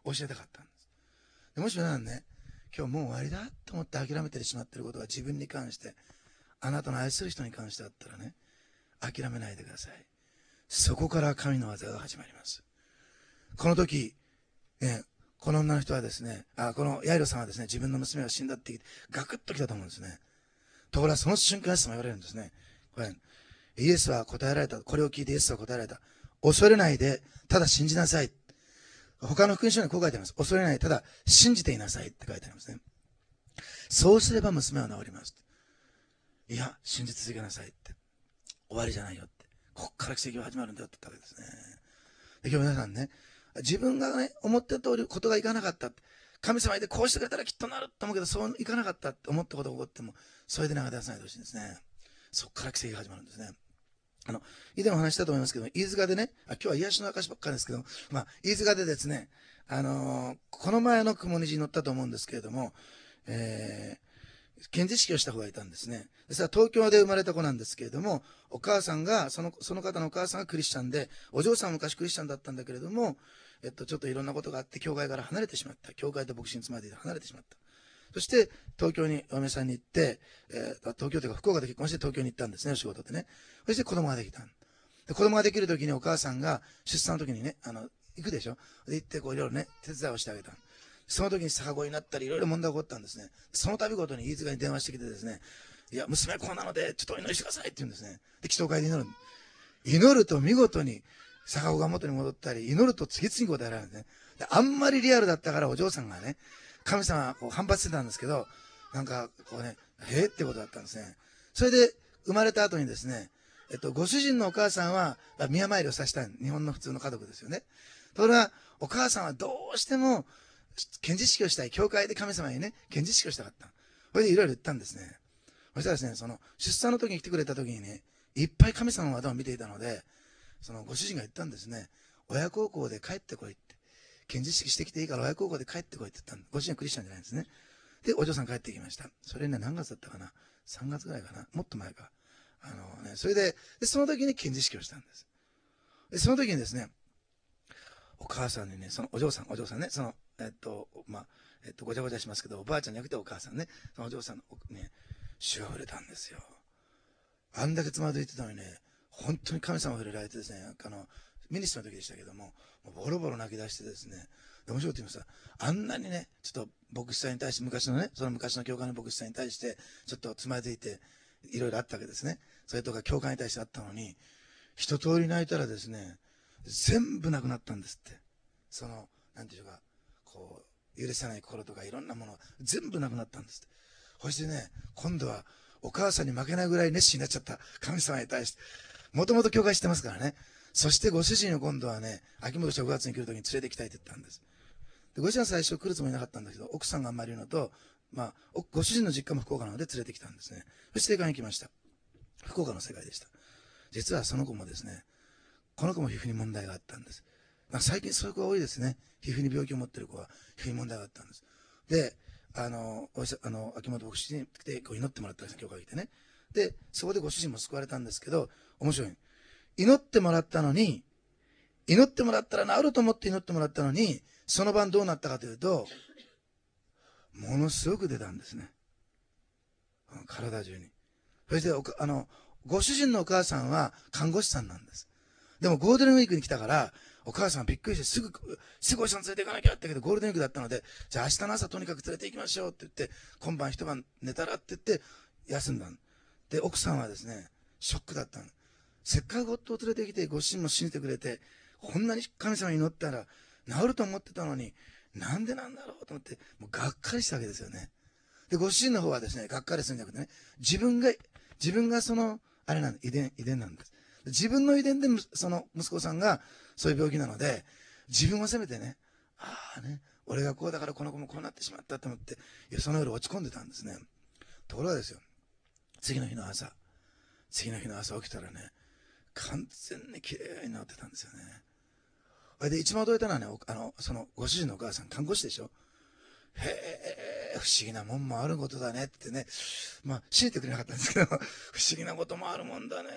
教えたかったんです。でもし皆さんね、今日もう終わりだと思って諦めてしまっていることが自分に関して、あなたの愛する人に関してあったらね、諦めないでください。そこから神の技が始まります。この時、ね、この女の人はですね、このヤイロさんはですね、自分の娘が死んだってガクッときたと思うんですね。ところがその瞬間、イエス様言われるんですね。これ、イエスは答えられた。これを聞いてイエスは答えられた。恐れないで、ただ信じなさい。他の福音書にこう書いてあります。恐れない、ただ信じていなさいって書いてありますね。そうすれば娘は治ります。いや、信じ続けなさいって。終わりじゃないよって。ここから奇跡が始まるんだよって言ったわけですね。で、今日皆さんね、自分がね、思った通りことがいかなかった。神様でこうしてくれたらきっとなると思うけど、そういかなかったって思ったことが起こっても、それで流れ出さないでほしいんですね。そこから奇跡が始まるんですね。以前お話したと思いますけど、飯塚でね、今日は癒しの証ばっかりですけど、飯塚でですね、この前の雲虹に乗ったと思うんですけれども、検事式をした方がいたんですね。それは東京で生まれた子なんですけれども、お母さんが、その方のお母さんがクリスチャンで、お嬢さんは昔クリスチャンだったんだけれども、ちょっといろんなことがあって、教会から離れてしまった。教会と牧師につまで離れてしまった。そして、東京にお嫁さんに行って、東京というか福岡で結婚して東京に行ったんですね、お仕事でね。そして子供ができた。で子供ができるときにお母さんが出産の時にね、行くでしょ。で行ってこういろいろね、手伝いをしてあげた。その時に逆子になったりいろいろ問題が起こったんですね。その度ごとに飯塚に電話してきてですね、いや、娘はこうなので、ちょっとお祈りしてくださいって言うんですね。で、祈祷会で祈る。祈ると見事に逆子が元に戻ったり、祈ると次々答えられるんですね。であんまりリアルだったからお嬢さんがね、神様はこう反発してたんですけど、なんかこうね、ってことだったんですね。それで生まれた後にですね、ご主人のお母さんは宮参りをさせた日本の普通の家族ですよね。ところがお母さんはどうしても献辞式をしたい。教会で神様にね、献辞式をしたかった。それでいろいろ言ったんですね。そしたらですね、その出産の時に来てくれた時にね、いっぱい神様の技を見ていたので、そのご主人が言ったんですね。親孝行で帰ってこいって。献辞式してきていいから親孝行で帰ってこいって言ったんで、ご主人はクリスチャンじゃないんですね。で、お嬢さん帰ってきました。それね、何月だったかな ?3 月ぐらいかなもっと前か。それで、その時に献辞式をしたんです。で、その時にですね、お母さんにね、そのお嬢さんね、その、ごちゃごちゃしますけど、おばあちゃんじゃなくてお母さんね、そのお嬢さんのね、主が触れたんですよ。あんだけつまずいてたのにね、本当に神様が触れられてですね、ミニストの時でしたけども、もうボロボロ泣き出してですね、面白いって言いました。あんなにね、ちょっと牧師さんに対して、昔の教会の牧師さんに対して、ちょっとつまずいて、いろいろあったわけですね。それとか教会に対してあったのに、一通り泣いたらですね、全部なくなったんですって。その、なんていうか、こう、許せない心とかいろんなもの、全部なくなったんですって。そしてね、今度はお母さんに負けないぐらい熱心になっちゃった神様に対して、もともと教会してますからね。そしてご主人を今度はね、秋元正月に来るときに連れて行きたいって言ったんです。でご主人は最初来るつもりなかったんだけど、奥さんがあんまり言うのと、ご主人の実家も福岡なので連れてきたんですね。そして世界に来ました。福岡の世界でした。実はその子もですね、この子も皮膚に問題があったんです。最近そういう子が多いですね。皮膚に病気を持っている子は皮膚に問題があったんです。で、秋元牧師に来てこう祈ってもらったんです、教会に来てね。で、そこでご主人も救われたんですけど、面白い。祈ってもらったのに、祈ってもらったら治ると思って祈ってもらったのに、その晩どうなったかというと、ものすごく出たんですね。体中に。そしてご主人のお母さんは看護師さんなんです。でもゴールデンウィークに来たから、お母さんびっくりしてすぐお医者さん連れて行かなきゃってけど、ゴールデンウィークだったので、じゃあ明日の朝とにかく連れて行きましょうって言って、今晩一晩寝たらって言って休んだ。で、奥さんはですね、ショックだったの。せっかく夫を連れてきて、ご主人も信じてくれて、こんなに神様に祈ったら治ると思ってたのに、なんでなんだろうと思って、もうがっかりしたわけですよね。で、ご主人の方はですね、がっかりするんじゃなくてね、自分がその、あれなん遺伝なんです。自分の遺伝で、その息子さんがそういう病気なので、自分を責めてね、俺がこうだからこの子もこうなってしまったと思って、その夜落ち込んでたんですね。ところがですよ、次の日の朝起きたらね、完全に綺麗に治ってたんですよね。それで一番驚いたのはね、そのご主人のお母さん、看護師でしょ。へえ、不思議なもんもあることだねってね。信じてくれなかったんですけど、不思議なこともあるもんだね。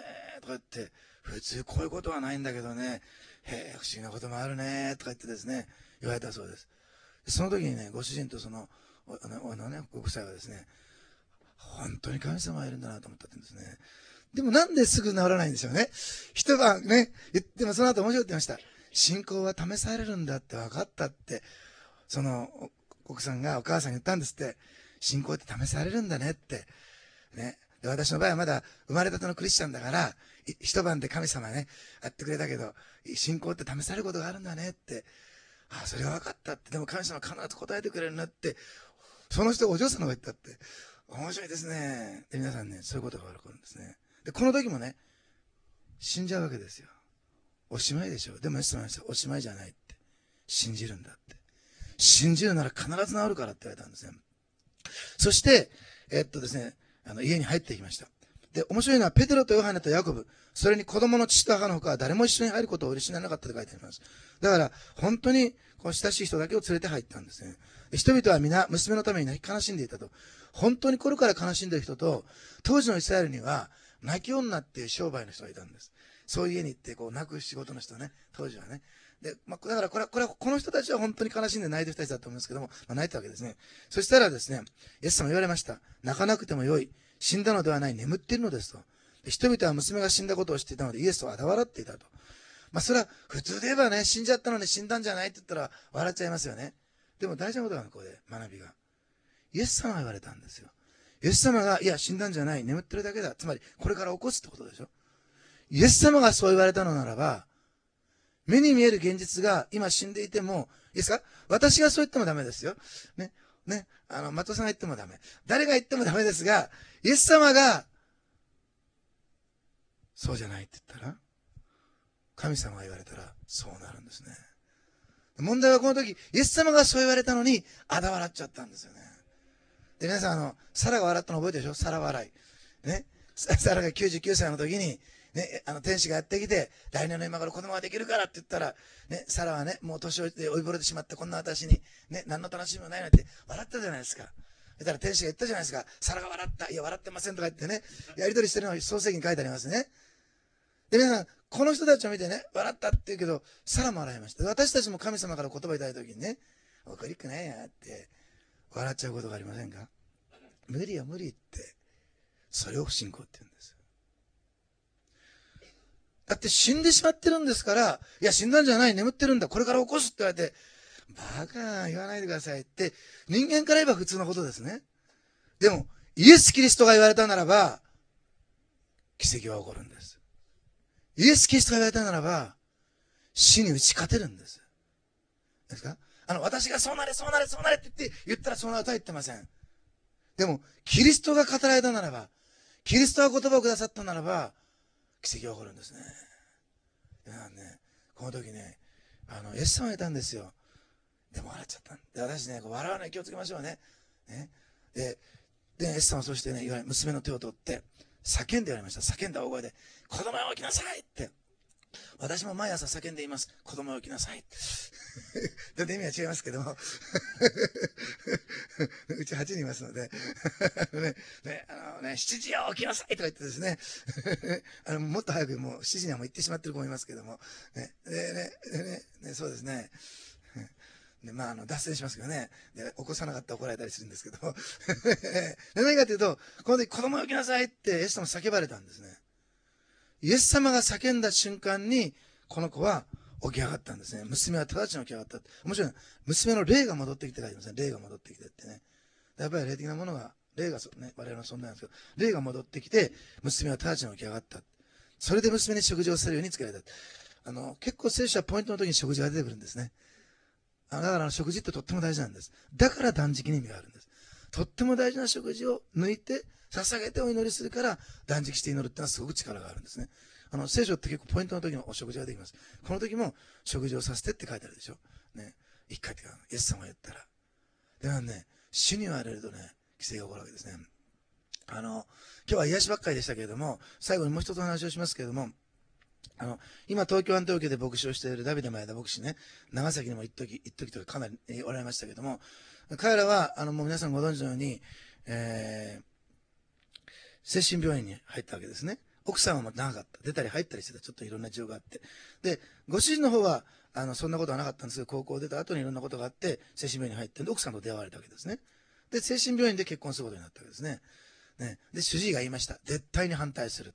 とか言って、普通こういうことはないんだけどね、へえ、不思議なこともあるね、とか言ってですね、言われたそうです。その時にね、ご主人とその、ご夫妻はですね、本当に神様がいるんだなと思ったって言うんですね。でもなんですぐ治らないんですよね。一晩ね、でもその後面白いって言いました。信仰は試されるんだって分かったって、その奥さんがお母さんに言ったんですって。信仰って試されるんだねって。ね。で、私の場合はまだ生まれたてのクリスチャンだから、一晩で神様ね、やってくれたけど、信仰って試されることがあるんだねって。ああ、それが分かったって。でも神様必ず答えてくれるなって、その人がお嬢さんの方が言ったって。面白いですね。で、皆さんね、そういうことが起こるんですね。で、この時もね、死んじゃうわけですよ。おしまいでしょ。でもイエス様はおしまいじゃないって。信じるんだって。信じるなら必ず治るからって言われたんですね。そして、ですね、家に入ってきました。で、面白いのは、ペテロとヨハネとヤコブ、それに子供の父と母の他は誰も一緒に入ることをお許しにならなかったと書いてあります。だから、本当に、こう親しい人だけを連れて入ったんですね。人々は皆、娘のために泣き悲しんでいたと。本当に心から悲しんでいる人と、当時のイスラエルには、泣き女っていう商売の人がいたんです。そういう家に行って、こう、泣く仕事の人ね、当時はね。で、だからこの人たちは本当に悲しんで泣いてる人たちだと思うんですけども、泣いたわけですね。そしたらですね、イエス様言われました。泣かなくてもよい。死んだのではない、眠っているのですと。人々は娘が死んだことを知っていたので、イエスを嘲笑っていたと。それは普通で言えばね、死んじゃったのに死んだんじゃないって言ったら笑っちゃいますよね。でも大事なことがここで学びが。イエス様が言われたんですよ。イエス様が、いや、死んだんじゃない、眠ってるだけだ。つまり、これから起こすってことでしょ。イエス様がそう言われたのならば、目に見える現実が今死んでいても、いいですか？私がそう言ってもダメですよ。ね。松尾さんが言ってもダメ。誰が言ってもダメですが、イエス様が、そうじゃないって言ったら、神様が言われたら、そうなるんですね。問題はこの時、イエス様がそう言われたのに、嘲笑っちゃったんですよね。で、皆さん、サラが笑ったの覚えてるでしょ？サラ笑い。ね。サラが99歳の時に、ね、天使がやってきて、来年の今頃子供ができるからって言ったら、ね、サラはね、もう年老いて追いぼれてしまったこんな私に、ね、何の楽しみもないなんて笑ったじゃないですか。だから天使が言ったじゃないですか。サラが笑った。いや、笑ってませんとか言ってね、やりとりしてるのを創世記に書いてありますね。で、皆さん、この人たちを見てね、笑ったって言うけど、サラも笑いました。私たちも神様から言葉いただいた時にね、怒りっくないやって、笑っちゃうことがありませんか？無理よ無理って、それを不信仰って言うんです。だって死んでしまってるんですから、いや死んだんじゃない、眠ってるんだ、これから起こすって言われて、バカ言わないでくださいって、人間から言えば普通のことですね。でも、イエス・キリストが言われたならば、奇跡は起こるんです。イエス・キリストが言われたならば、死に打ち勝てるんです。ですか？私がそうなれ、そうなれ、そうなれって言ったらそうなるとは言ってません。でも、キリストが語られたならば、キリストが言葉をくださったならば、奇跡が起こるんですね。この時ね、イエス様がいたんですよ。でも笑っちゃったんで、私ね、笑わない気をつけましょうね。で、イエス様はそしてね、娘の手を取って、叫んで言われました。叫んだ大声で、子供よ起きなさいって。私も毎朝叫んでいます。子供よ起きなさい。だって意味は違いますけども。うち8人いますので。7時よ起きなさいとか言ってですね。もっと早くもう7時にはもう行ってしまってる子もいますけども。そうですね。で、脱線しますけどね。で、起こさなかったら怒られたりするんですけど。何かというと、この時子供起きなさいってイエス様叫ばれたんですね。イエス様が叫んだ瞬間に、この子は起き上がったんですね。娘は直ちに起き上がった。面白い。娘の霊が戻ってきて書いてますね。霊が戻ってきてってね。やっぱり霊的なものが、霊がね、我々の存在なんですけど、霊が戻ってきて、娘は直ちに起き上がった。それで娘に食事をするように作られた。結構聖書はポイントの時に食事が出てくるんですね。だから食事ってとっても大事なんです。だから断食に意味があるんです。とっても大事な食事を抜いて、捧げてお祈りするから断食して祈るってのはすごく力があるんですね。聖書って結構ポイントの時のお食事ができます。この時も食事をさせてって書いてあるでしょ。ね。一回ってか、イエス様が言ったら。でもね、主に言われるとね、奇跡が起こるわけですね。今日は癒しばっかりでしたけれども、最後にもう一つお話をしますけれども、今東京アントキアで牧師をしているダビデ前田牧師ね、長崎にも一時とかかなりおられましたけども、彼らは、もう皆さんご存知のように、精神病院に入ったわけですね。 奥さんはもう長かった。出たり入ったりしてた。ちょっといろんな事情があって。で、ご主人の方は、そんなことはなかったんですけど、高校出た後にいろんなことがあって、精神病院に入ってんで、奥さんと出会われたわけですね。で、精神病院で結婚することになったわけですね。ね。で、主治医が言いました。絶対に反対するって。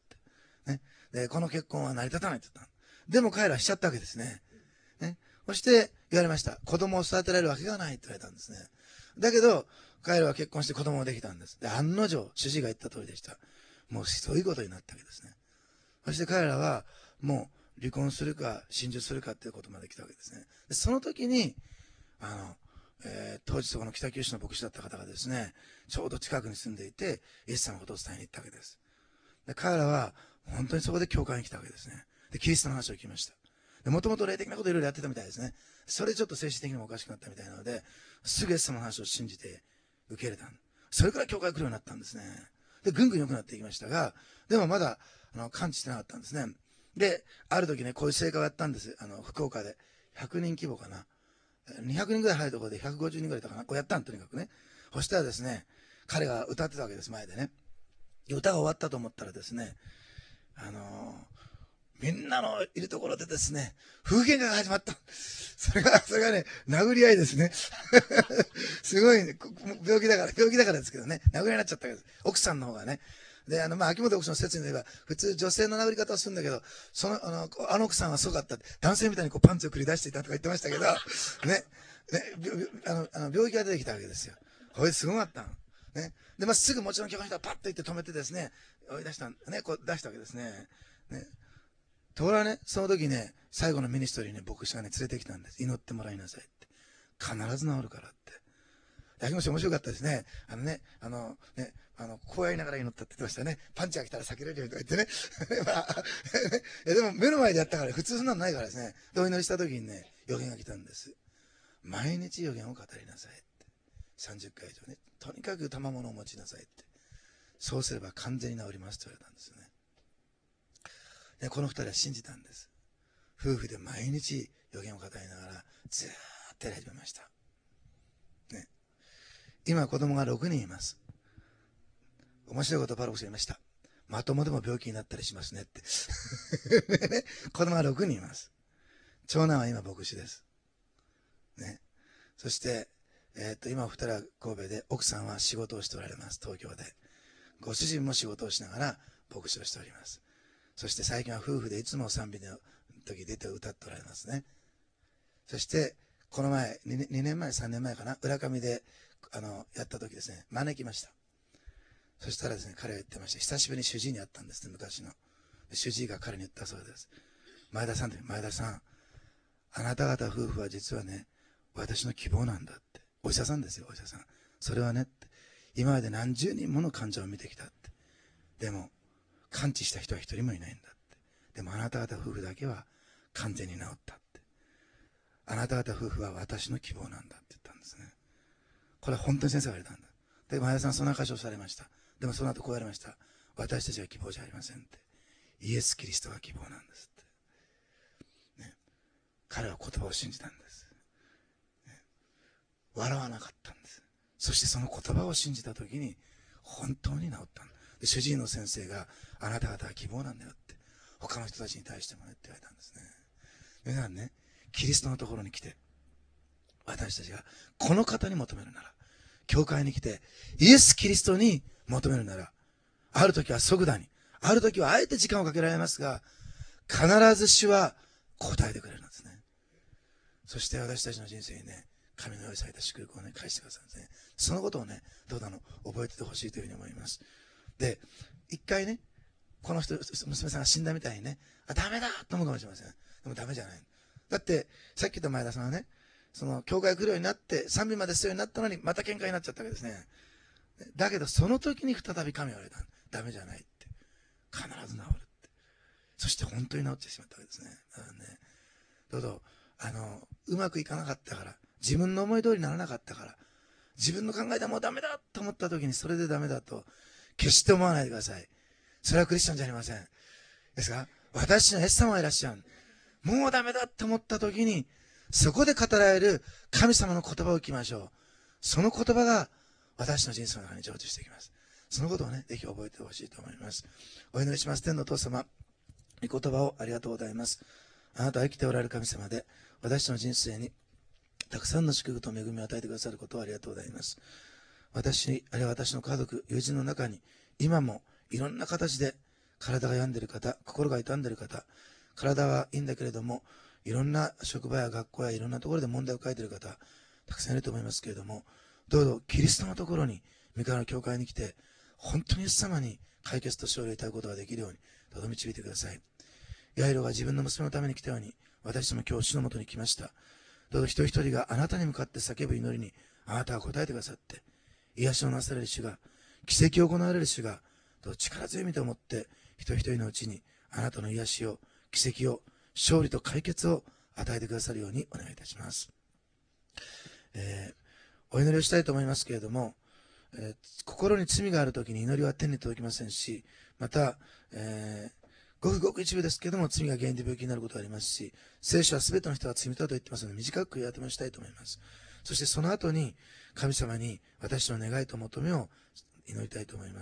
ね。で、この結婚は成り立たないって言ったの。でも彼らはしちゃったわけですね。ね。そして言われました。子供を育てられるわけがないって言われたんですね。だけど、彼らは結婚して子供ができたんです。で、案の定、主治医が言った通りでした。もうそういうことになったわけですね。そして彼らは、もう離婚するか、心中するかっていうことまで来たわけですね。でその時に、当時そこの北九州の牧師だった方がですね、ちょうど近くに住んでいて、イエス様のことを伝えに行ったわけです。で彼らは、本当にそこで教会に来たわけですね。で、キリストの話を聞きました。もともと霊的なことをいろいろやってたみたいですね。それちょっと精神的にもおかしくなったみたいなので、すぐイエス様の話を信じて受け入れた。それから教会来るようになったんですね。で、ぐんぐん良くなっていきましたが、でもまだ、完治してなかったんですね。で、ある時ね、こういう聖火をやったんです。福岡で。100人規模かな。200人ぐらい入るところで150人ぐらいいたかな。こうやったんとにかくね。そしたらですね、彼が歌ってたわけです、前でね。歌が終わったと思ったらですね、みんなのいるところでですね、風景が始まった。それがね、殴り合いですね。すごいね、病気だからですけどね、殴り合いになっちゃったわけです。奥さんの方がね。で、秋元奥さんの説に言えば、普通女性の殴り方をするんだけど、あの奥さんはすごかった。男性みたいにこうパンツを繰り出していたとか言ってましたけど、ね、病気が出てきたわけですよ。これすごかったの。ね。で、すぐもちろん教会の人はパッと行って止めてですね、追い出した、ね、こう出したわけですね。ね。ところがね、その時ね、最後のミニストリーに牧師がね、連れてきたんです。祈ってもらいなさいって。必ず治るからって。焼きもし面白かったですね。こうやりながら祈ったって言ってましたね。パンチが来たら避けれるようにとか言ってね。でも目の前でやったから、普通そんなのないからですね。で、お祈りした時にね、予言が来たんです。毎日予言を語りなさいって。30回以上ね。とにかく賜物を持ちなさいって。そうすれば完全に治りますと言われたんですよね。で、この二人は信じたんです。夫婦で毎日予言を語りながら、ずーっとやり始めました。ね。今子供が6人います。面白いことをパロクス言いました。まともでも病気になったりしますねって。ね、子供が6人います。長男は今牧師です。ね。そして、今お二人は神戸で、奥さんは仕事をしておられます。東京で。ご主人も仕事をしながら牧師をしております。そして最近は夫婦でいつも賛美の時出て歌っておられますね。そして、この前、2年前、3年前かな、浦上で、やった時ですね、招きました。そしたらですね、彼が言ってました。久しぶりに主治医に会ったんですね、昔の。主治医が彼に言ったそうです。前田さん、あなた方夫婦は実はね、私の希望なんだって。お医者さんですよ、お医者さん。それはねって。今まで何十人もの患者を見てきたって。でも、完治した人は一人もいないんだって。でもあなた方夫婦だけは完全に治ったって。あなた方夫婦は私の希望なんだって言ったんですね。これは本当に先生が言われたんだ。で、前田さんそんな箇所をされました。でもその後こう言われました。私たちは希望じゃありませんって。イエス・キリストが希望なんですって。ね、彼は言葉を信じたんです。ね、笑わなかったんです。そしてその言葉を信じた時に本当に治ったんだ。で、主治医の先生があなた方は希望なんだよって。他の人たちに対してもねって言われたんですね。皆さんね、キリストのところに来て、私たちがこの方に求めるなら、教会に来て、イエス・キリストに求めるなら、ある時は即座に、ある時はあえて時間をかけられますが、必ず主は答えてくれるんですね。そして私たちの人生にね、神の用意された祝福をね、返してくださるんですね。そのことをね、どうだろう、覚えててほしいというふうに思います。で、一回ね、この人、娘さんが死んだみたいにね、ダメだと思うかもしれません。でもダメじゃない。だって、さっき言った前田さんはね、その、教会来るようになって、賛美までするようになったのに、また喧嘩になっちゃったわけですね。だけど、その時に再び神は言われた。ダメじゃないって。必ず治るって。そして本当に治ってしまったわけですね。だからね、どうぞ、うまくいかなかったから、自分の思い通りにならなかったから、自分の考えでもうダメだと思った時にそれでダメだと、決して思わないでください。それはクリスチャンじゃありません。ですが、私のイエス様がいらっしゃる。もうダメだと思った時に、そこで語られる神様の言葉を聞きましょう。その言葉が私の人生の中に成就していきます。 そのことをね、ぜひ覚えてほしいと思います。お祈りします。天のお父様、御言葉をありがとうございます。あなたは生きておられる神様で、私の人生にたくさんの祝福と恵みを与えてくださることをありがとうございます。私、あるいは私の家族、友人の中に、今もいろんな形で体が病んでいる方、心が痛んでいる方、体はいいんだけれども、いろんな職場や学校やいろんなところで問題を抱えている方、たくさんいると思いますけれども、どうぞキリストのところに、御顔の教会に来て、本当にイエス様に解決と勝利を得たいことができるように、どうぞ導いてください。ヤイロが自分の娘のために来たように、私ども今日主のもとに来ました。どうぞ一人一人があなたに向かって叫ぶ祈りに、あなたが答えてくださって、癒しをなされる主が、奇跡を行われる主が、どうぞ力強い身と思って、一人一人のうちに、あなたの癒しを、奇跡を、勝利と解決を与えてくださるようにお願いいたします。お祈りをしたいと思いますけれども、心に罪があるときに祈りは天に届きませんし、また、ごくごく一部ですけれども罪が原因で病気になることがありますし、聖書は全ての人は罪人だと言ってますので短く言い当てもしたいと思います。そしてその後に神様に私の願いと求めを祈りたいと思います。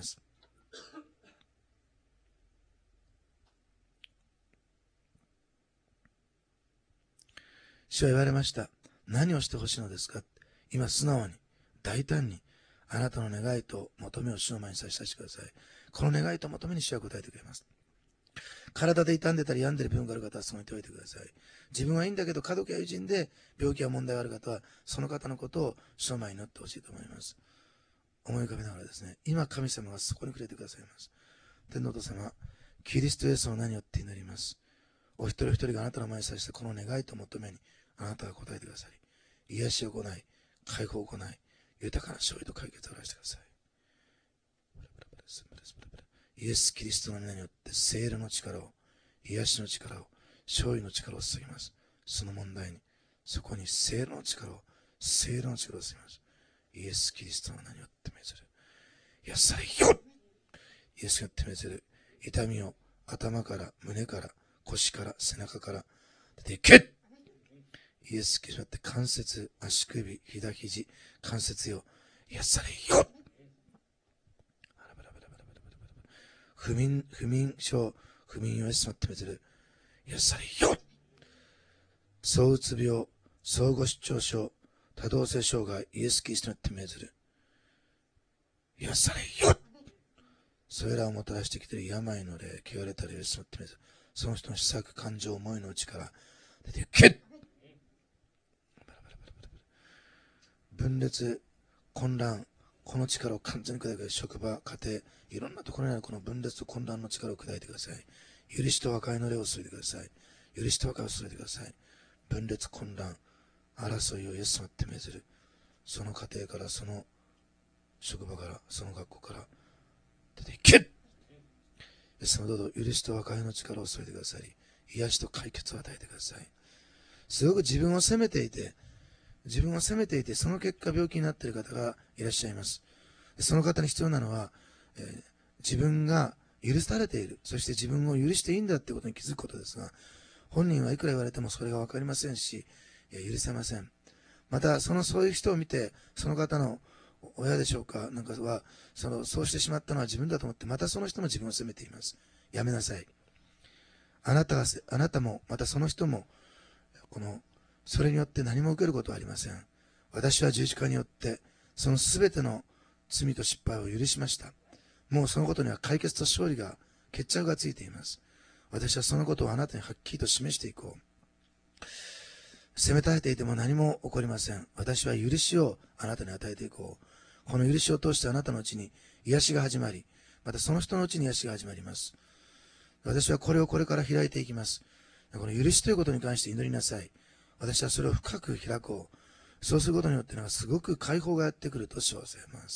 主は言われました。何をしてほしいのですか。今素直に大胆にあなたの願いと求めを主の前に差し出してください。この願いと求めに主は答えてくれます。体で傷んでたり病んでる部分がある方はそこに手を置いてください。自分はいいんだけど家族や友人で病気や問題がある方はその方のことを主の前に祈ってほしいと思います。思い浮かべながらですね、今神様がそこにくれてくださいます。天のお父様、キリストイエスの名によって祈ります。お一人一人があなたの前に差したこの願いと求めにあなたが答えてくださり、癒しを行い、解放を行い、豊かな勝利と解決を表してください。イエス・キリストの皆によって聖霊の力を、癒しの力を、勝利の力を注ぎます。その問題に、そこに聖霊の力を、聖霊の力を注ぎます。イエス・キリストの名によって命ずる。癒されよ。イエスによって命ずる。痛みを頭から、胸から、腰から、背中から出ていけ。イエス・キリストによって関節、足首、膝肘、関節よ、癒されよ。不眠症、不眠をイエスによって命ずる。癒されよ。躁うつ病、相互失調症、多動性障害、イエス・キリストによって命ずる。癒されよ。それらをもたらしてきている病の霊、汚れた霊をイエスによって命ずる。その人の施策、感情、思いの内から出ていけ。分裂、混乱、この力を完全に砕いて、職場、家庭、いろんなところにあるこの分裂と混乱の力を砕いてください。許しと和解の霊を注いでください。許しと和解を注いでください。分裂、混乱、争いをイエスによって命ずる。その家庭から、その職場から、その学校から出ていけ。イエス様どうぞ許しと和解の力を注いでくださり、癒しと解決を与えてください。すごく自分を責めていて、その結果病気になっている方がいらっしゃいます。その方に必要なのは、自分が許されている、そして自分を許していいんだということに気づくことですが、本人はいくら言われてもそれが分かりませんし、許せません。またそういう人を見て、その方の親でしょうか、なんかはそうしてしまったのは自分だと思って、またその人も自分を責めています。やめなさい。あなたもまたその人もそれによって何も受けることはありません。私は十字架によってそのすべての罪と失敗を許しました。もうそのことには解決と勝利が、決着がついています。私はそのことをあなたにはっきりと示していこう。責め立てていても何も起こりません。私は許しをあなたに与えていこう。この許しを通してあなたのうちに癒しが始まり、またその人のうちに癒しが始まります。私はこれをこれから開いていきます。この許しということに関して祈りなさい。私はそれを深く開こう。そうすることによってすごく解放がやってくると称されます。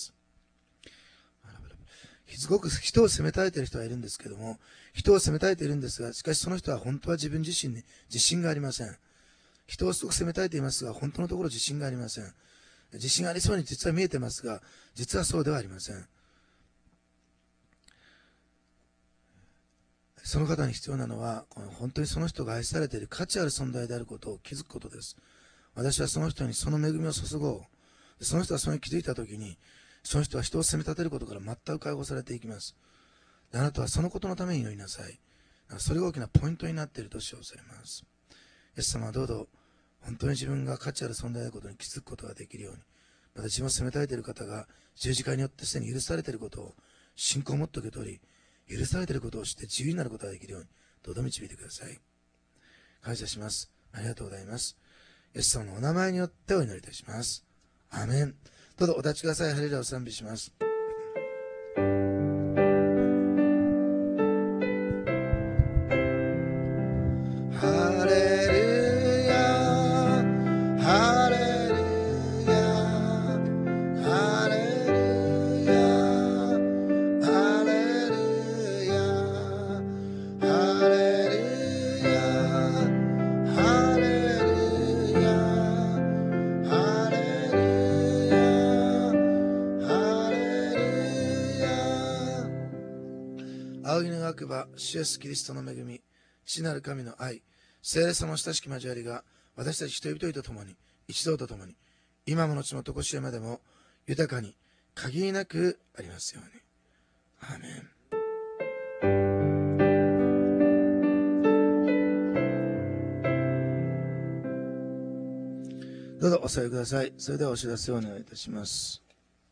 すごく人を責め立てている人はいるんですけども、人を責め立てているんですが、しかしその人は本当は自分自身に自信がありません。人をすごく責め立てていますが、本当のところ自信がありません。自信がありそうに実は見えてますが、実はそうではありません。その方に必要なのは、本当にその人が愛されている価値ある存在であることを気づくことです。私はその人にその恵みを注ごう。その人はそれに気づいたときに、 その人は人を責め立てることから全く解放されていきます。であなたはそのことのために祈りなさい。それが大きなポイントになっていると主張されます。イエス様はどうぞ本当に自分が価値ある存在であることに気づくことができるように、また自分を責め立てている方が十字架によってすでに許されていることを信仰を持って受け取り、許されていることを知って自由になることができるようにどうぞ導いてください。感謝します。ありがとうございます。イエス様のお名前によってお祈りいたします。アーメン。どうぞお立ちください。ハレルヤを賛美します。ハレルヤ、ハレルヤ、ハレルヤ、ハレルヤ、ハレルヤ、ハレルヤ、ハレルヤ、ハレルヤ。仰ぎの学ば主イエスキリストの恵み、父なる神の愛、聖霊様の親しき交わりが私たち一人一人と共に、一同と共に、今も後もとこしえまでも豊かに限りなくありますように。アーメン。どうぞお座りください。それではお知らせをお願いいたします。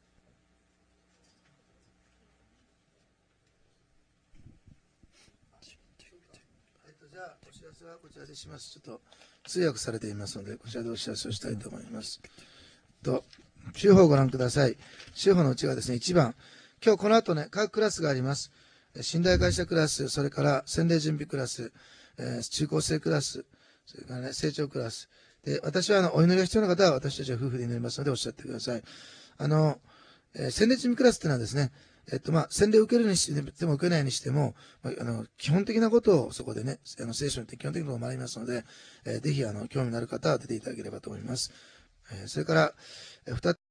じゃあお知らせはこちらでします。ちょっと通訳されていますので、こちらでお知らせをしたいと思います。週報をご覧ください。週報のうちがですね、1番、今日この後ね、各クラスがあります。信頼会社クラス、それから洗礼準備クラス、中高生クラス、それからね、成長クラス。で、私はお祈りが必要な方は私たちは夫婦で祈りますのでおっしゃってください。洗礼準備クラスっていうのはですね、洗礼を受けるにしても受けないにしても、基本的なことをそこでね、聖書に基本的なことを学びますので、ぜひ興味のある方は出ていただければと思います。それから、2つ